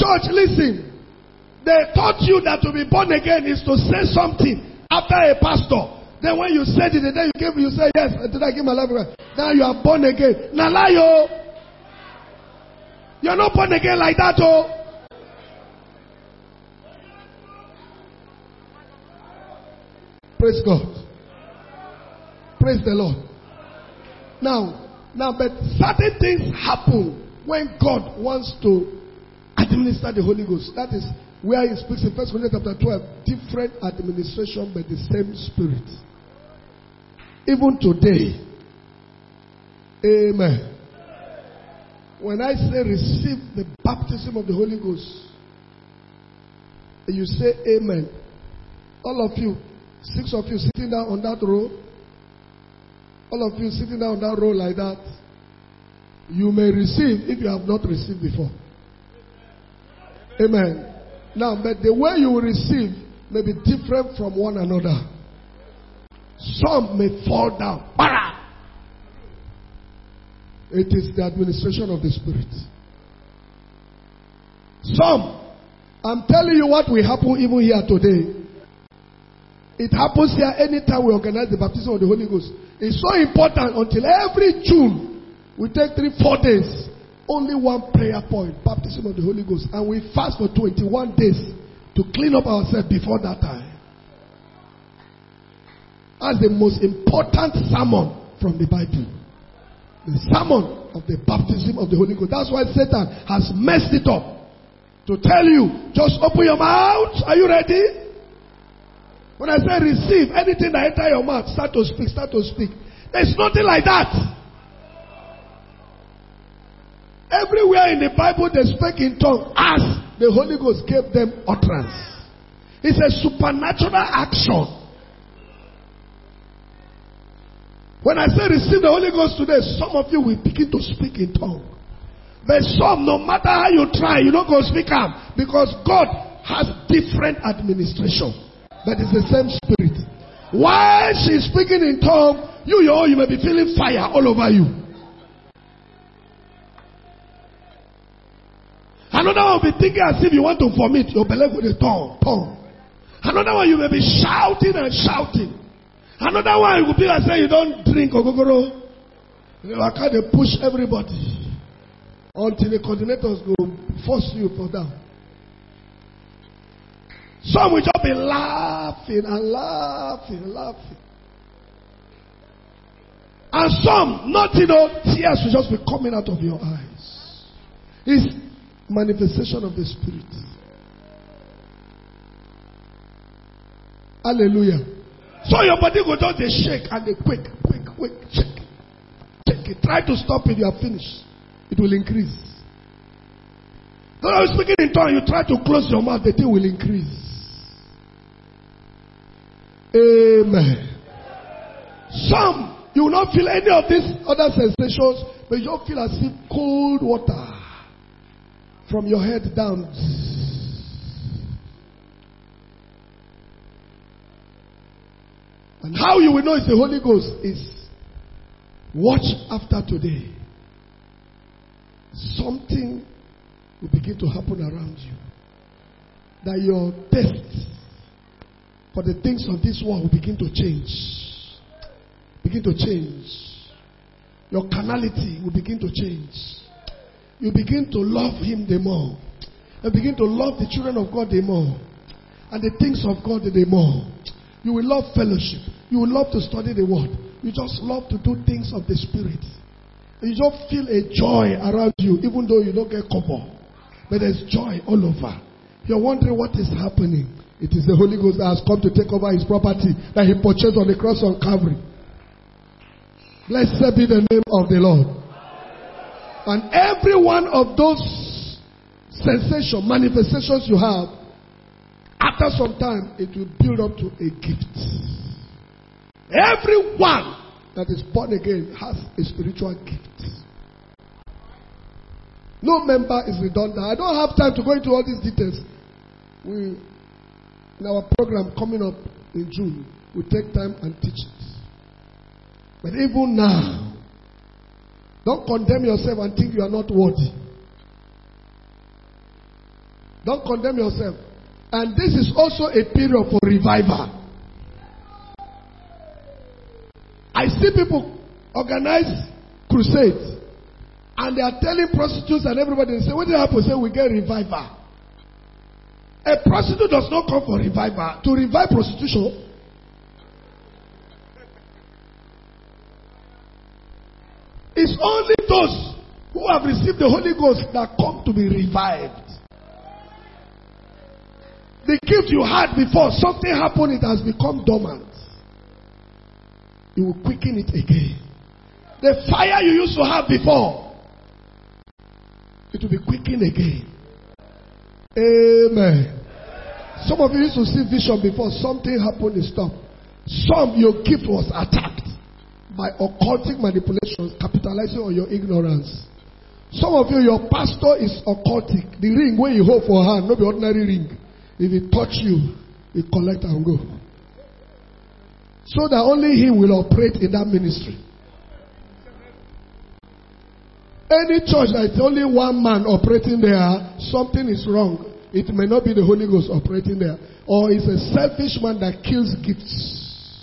church, listen. They taught you that to be born again is to say something after a pastor. Then when you said it, then you say, yes, did I give my life? Now you are born again. Now lie, yo. You're not born again like that, oh. Praise God. Praise the Lord. Now, but certain things happen when God wants to administer the Holy Ghost. That is where he speaks in 1 Corinthians chapter 12. Different administration, but the same Spirit. Even today. Amen. When I say receive the baptism of the Holy Ghost, and you say amen, all of you, 6 of you sitting down on that row, all of you sitting down on that row like that, you may receive if you have not received before. Amen. Now, but the way you will receive may be different from one another. Some may fall down. It is the administration of the Spirit. Some, I'm telling you what will happen even here today. It happens here anytime we organize the baptism of the Holy Ghost. It's so important until every June we take 3-4 days. Only one prayer point, baptism of the Holy Ghost. And we fast for 21 days to clean up ourselves before that time. That's the most important sermon from the Bible. The sermon of the baptism of the Holy Ghost. That's why Satan has messed it up. To tell you, just open your mouth. Are you ready? When I say receive, anything that enter your mouth, start to speak, start to speak. There's nothing like that. Everywhere in the Bible they speak in tongues as the Holy Ghost gave them utterance. It's a supernatural action. When I say receive the Holy Ghost today, some of you will begin to speak in tongues. But some, no matter how you try, you don't go speak out. Because God has different administration. But it's the same Spirit. While she's speaking in tongues, you may be feeling fire all over you. Another one will be thinking as if you want to vomit your belly with a tongue. Another one you may be shouting and shouting. Another one will be like saying you don't drink ogogoro. I can't push everybody until the coordinators go force you for that. Some will just be laughing and laughing and laughing. And some, tears will just be coming out of your eyes. It's manifestation of the Spirit. Hallelujah. So your body will just shake and they quick, shake. Try to stop it, you are finished. It will increase. When I was speaking in tongues, you try to close your mouth, the thing will increase. Amen. Some, you will not feel any of these other sensations, but you feel as if cold water from your head down. And how you will know it's the Holy Ghost is watch after today. Something will begin to happen around you. That your taste for the things of this world will begin to change. Begin to change. Your carnality will begin to change. You begin to love Him the more. You begin to love the children of God the more. And the things of God the more. You will love fellowship. You will love to study the Word. You just love to do things of the Spirit. And you just feel a joy around you, even though you don't get cover. But there's joy all over. You're wondering what is happening. It is the Holy Ghost that has come to take over His property that He purchased on the cross on Calvary. Blessed be the name of the Lord. And every one of those manifestations you have, after some time, it will build up to a gift. Everyone that is born again has a spiritual gift. No member is redundant. I don't have time to go into all these details. In our program coming up in June, we take time and teach it. But even now, don't condemn yourself and think you are not worthy. Don't condemn yourself. And this is also a period for revival. I see people organize crusades, and they are telling prostitutes and everybody, they say, what did happen? Say, we get revival. A prostitute does not come for revival. To revive prostitution, it's only those who have received the Holy Ghost that come to be revived. The gift you had before, something happened, it has become dormant. You will quicken it again. The fire you used to have before, it will be quickened again. Amen. Some of you used to see vision before, something happened, it stopped. Some, your gift was attacked by occultic manipulations, capitalizing on your ignorance. Some of you, your pastor is occultic. The ring where you hold for her, not the ordinary ring. If he touch you, he collect and go. So that only he will operate in that ministry. Any church that is only one man operating there, something is wrong. It may not be the Holy Ghost operating there. Or it's a selfish man that kills gifts.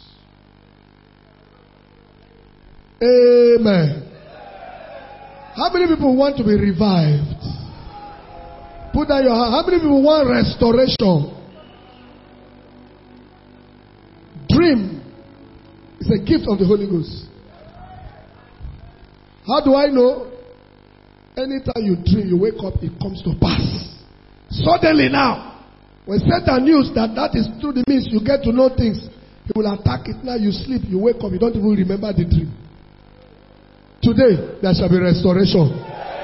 Amen. How many people want to be revived? Put down your hand. How many people want restoration? Dream is a gift of the Holy Ghost. How do I know? Anytime you dream, you wake up, it comes to pass. Suddenly now, when Satan knows that is through the means you get to know things, he will attack it. Now you sleep, you wake up, you don't even remember the dream. Today, there shall be restoration.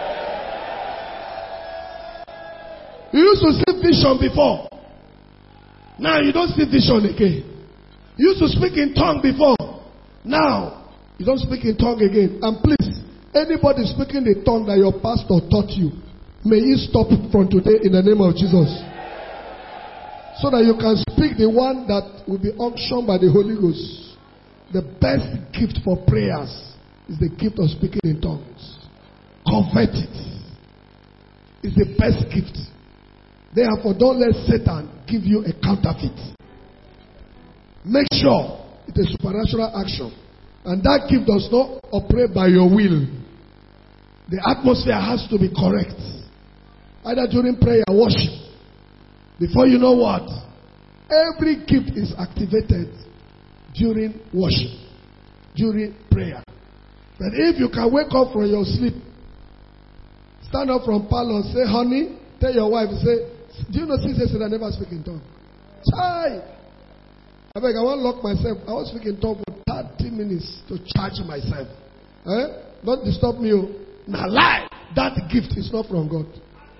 You used to see vision before. Now you don't see vision again. You used to speak in tongue before. Now, you don't speak in tongue again. And please, anybody speaking the tongue that your pastor taught you, may he stop from today in the name of Jesus. So that you can speak the one that will be unctioned by the Holy Ghost. The best gift for prayers is the gift of speaking in tongues. Convert it. It's the best gift. Therefore, don't let Satan give you a counterfeit. Make sure it's a supernatural action. And that gift does not operate by your will. The atmosphere has to be correct. Either during prayer, worship. Before you know what, every gift is activated during worship, during prayer. But if you can wake up from your sleep, stand up from parlor and say, honey, tell your wife, say, do you know since yesterday I never speak in tongues? Chai! I beg, I won't lock myself. I won't speak in tongues for 30 minutes to charge myself. Don't disturb me. Now lie. That gift is not from God.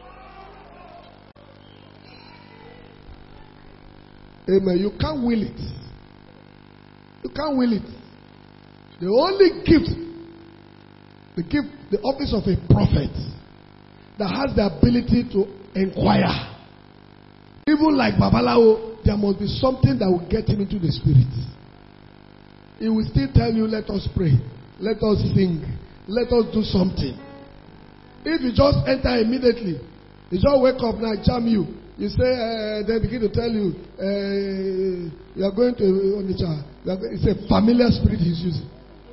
Amen. You can't will it. You can't will it. The only gift, the office of a prophet that has the ability to inquire. Even like Babalawo, there must be something that will get him into the spirit. He will still tell you, let us pray, let us sing, let us do something. If you just enter immediately, you just wake up now, jam you. You say, they begin to tell you, you are going to Onitsha. It's a familiar spirit he's using.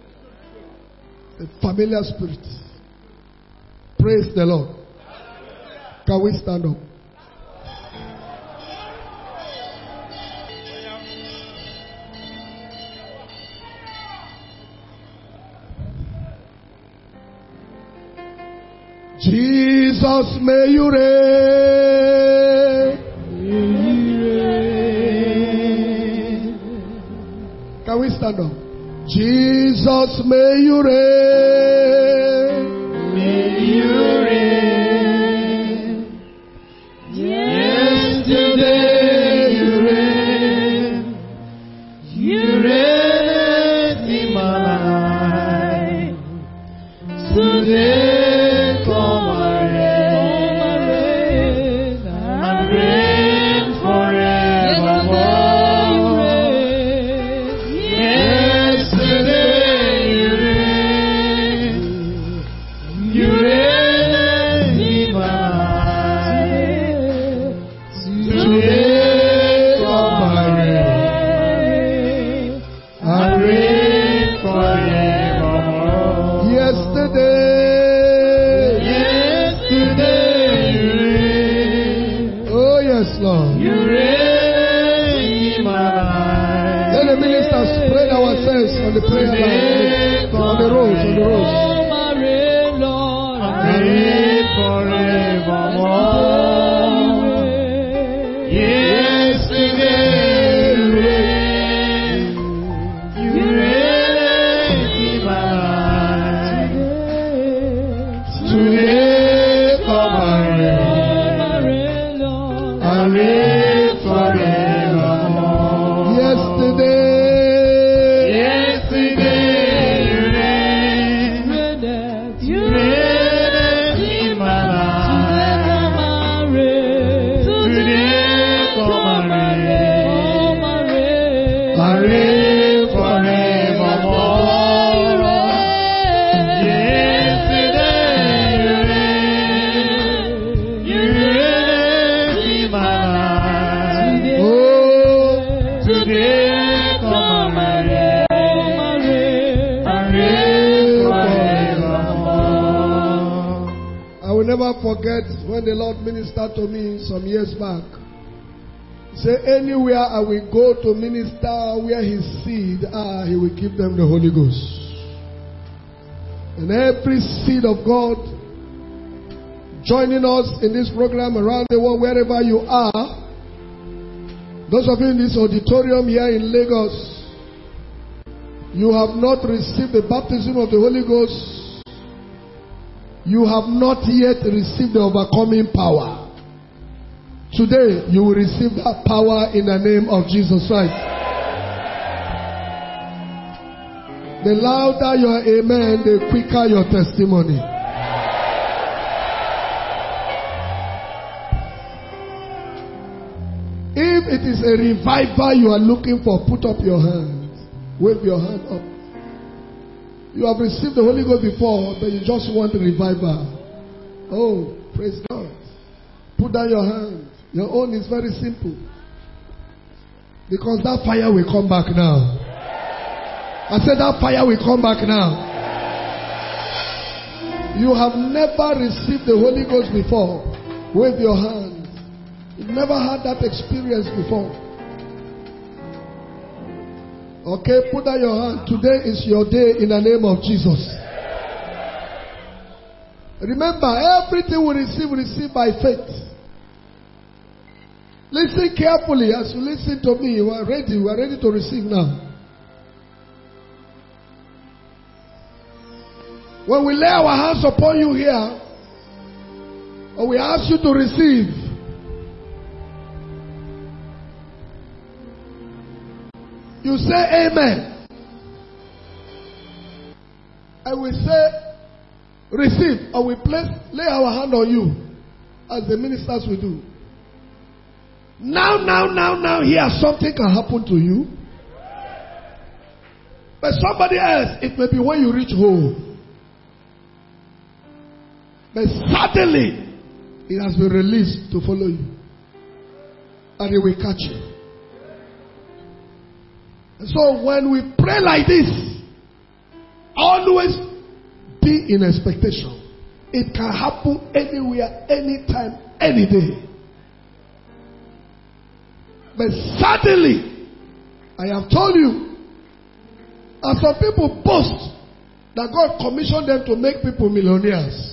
A familiar spirit. Praise the Lord. Can we stand up? Jesus, may you reign. Can we stand up? Jesus, may you reign. May you reign. Yesterday you reign. You reign in my life. Today. reign in my life. Let the ministers spread ourselves on the prayer line, on the roads, on the roads. Oh, my reign, Lord, I reign forevermore. Yesterday you reign in my life. Today come and reign, I reign forevermore. Yesterday you reign in my life. Today come and reign, I reign forevermore. Yesterday you reign in my life. oh, Today come and reign, I reign forevermore. I will never forget when the Lord ministered to me some years back. He said, anywhere I will go to minister where his seed are, he will give them the Holy Ghost. And every seed of God joining us in this program around the world, wherever you are, those of you in this auditorium here in Lagos, you have not received the baptism of the Holy Ghost. You have not yet received the overcoming power. Today, you will receive that power in the name of Jesus Christ. The louder your amen, the quicker your testimony. If it is a revival you are looking for, put up your hand. Wave your hand up. You have received the Holy Ghost before, but you just want a revival. Oh, praise God. Put down your hand. Your own is very simple. Because that fire will come back now. I said that fire will come back now. You have never received the Holy Ghost before. Wave your hand. You've never had that experience before. Okay, put down your hand. Today is your day in the name of Jesus. Remember, everything we receive by faith. Listen carefully. As you listen to me, we are ready to receive now. When we lay our hands upon you here, or we ask you to receive, you say amen. And we say receive, or we lay our hand on you, as the ministers will do. Now, here something can happen to you. But somebody else, it may be when you reach home. But suddenly, it has been released to follow you. And it will catch you. And so when we pray like this, always be in expectation. It can happen anywhere, anytime, any day. But suddenly, I have told you, and some people boast that God commissioned them to make people millionaires.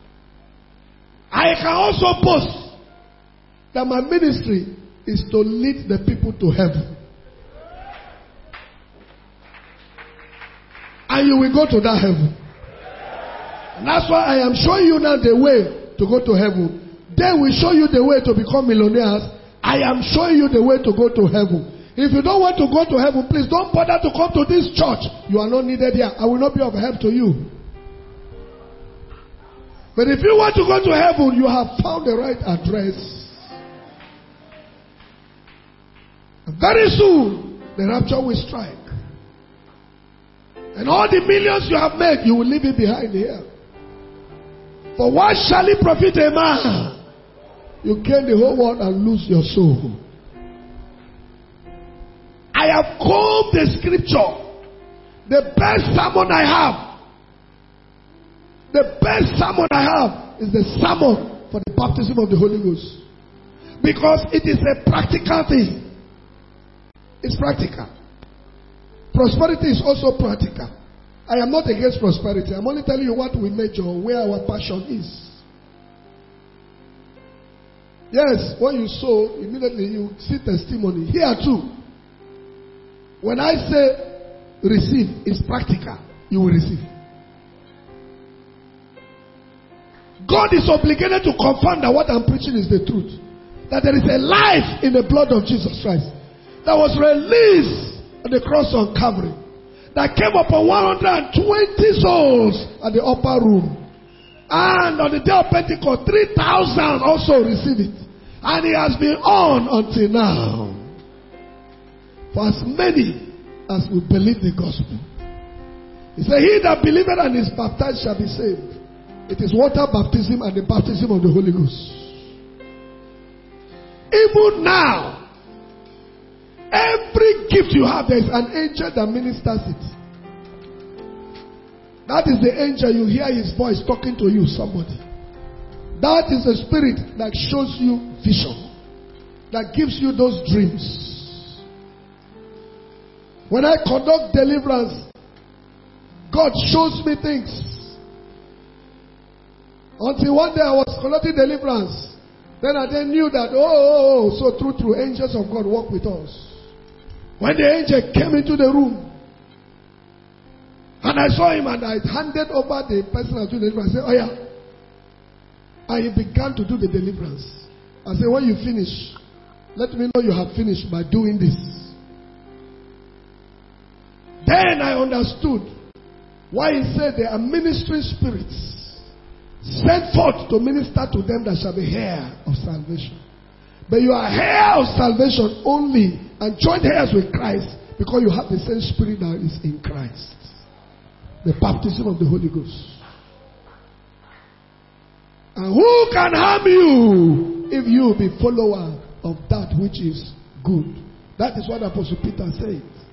I can also boast that my ministry is to lead the people to heaven. And you will go to that heaven. And that's why I am showing you now the way to go to heaven. They will show you the way to become millionaires. I am showing you the way to go to heaven. If you don't want to go to heaven, please don't bother to come to this church. You are not needed here. I will not be of help to you. But if you want to go to heaven, you have found the right address. And very soon, the rapture will strike. And all the millions you have made, you will leave it behind here. For what shall it profit a man? You gain the whole world and lose your soul. I have combed the scripture. The best sermon I have. The best sermon I have is the sermon for the baptism of the Holy Ghost. Because it is a practical thing. It's practical. Prosperity is also practical. I am not against prosperity. I'm only telling you what we measure, where our passion is. Yes, when you sow, immediately you see testimony. Here too. When I say receive, it's practical. You will receive. God is obligated to confirm that what I'm preaching is the truth. That there is a life in the blood of Jesus Christ that was released at the cross on Calvary, that came upon 120 souls at the upper room. And on the day of Pentecost, 3,000 also received it. And it has been on until now. For as many as will believe the gospel. He said, he that believeth and is baptized shall be saved. It is water baptism and the baptism of the Holy Ghost. Even now, every gift you have, there is an angel that ministers it. That is the angel, you hear his voice talking to you, somebody. That is the spirit that shows you vision, that gives you those dreams. When I conduct deliverance, God shows me things. Until one day I was conducting deliverance. Then I knew that, so true, angels of God walk with us. When the angel came into the room, and I saw him and I handed over the person I was doing the deliverance. I said, oh yeah. And he began to do the deliverance. I said, when you finish, let me know you have finished by doing this. Then I understood why he said there are ministering spirits sent forth to minister to them that shall be heir of salvation. But you are heir of salvation only and joint heirs with Christ because you have the same spirit that is in Christ. The baptism of the Holy Ghost. And who can harm you if you be follower of that which is good? That is what Apostle Peter said.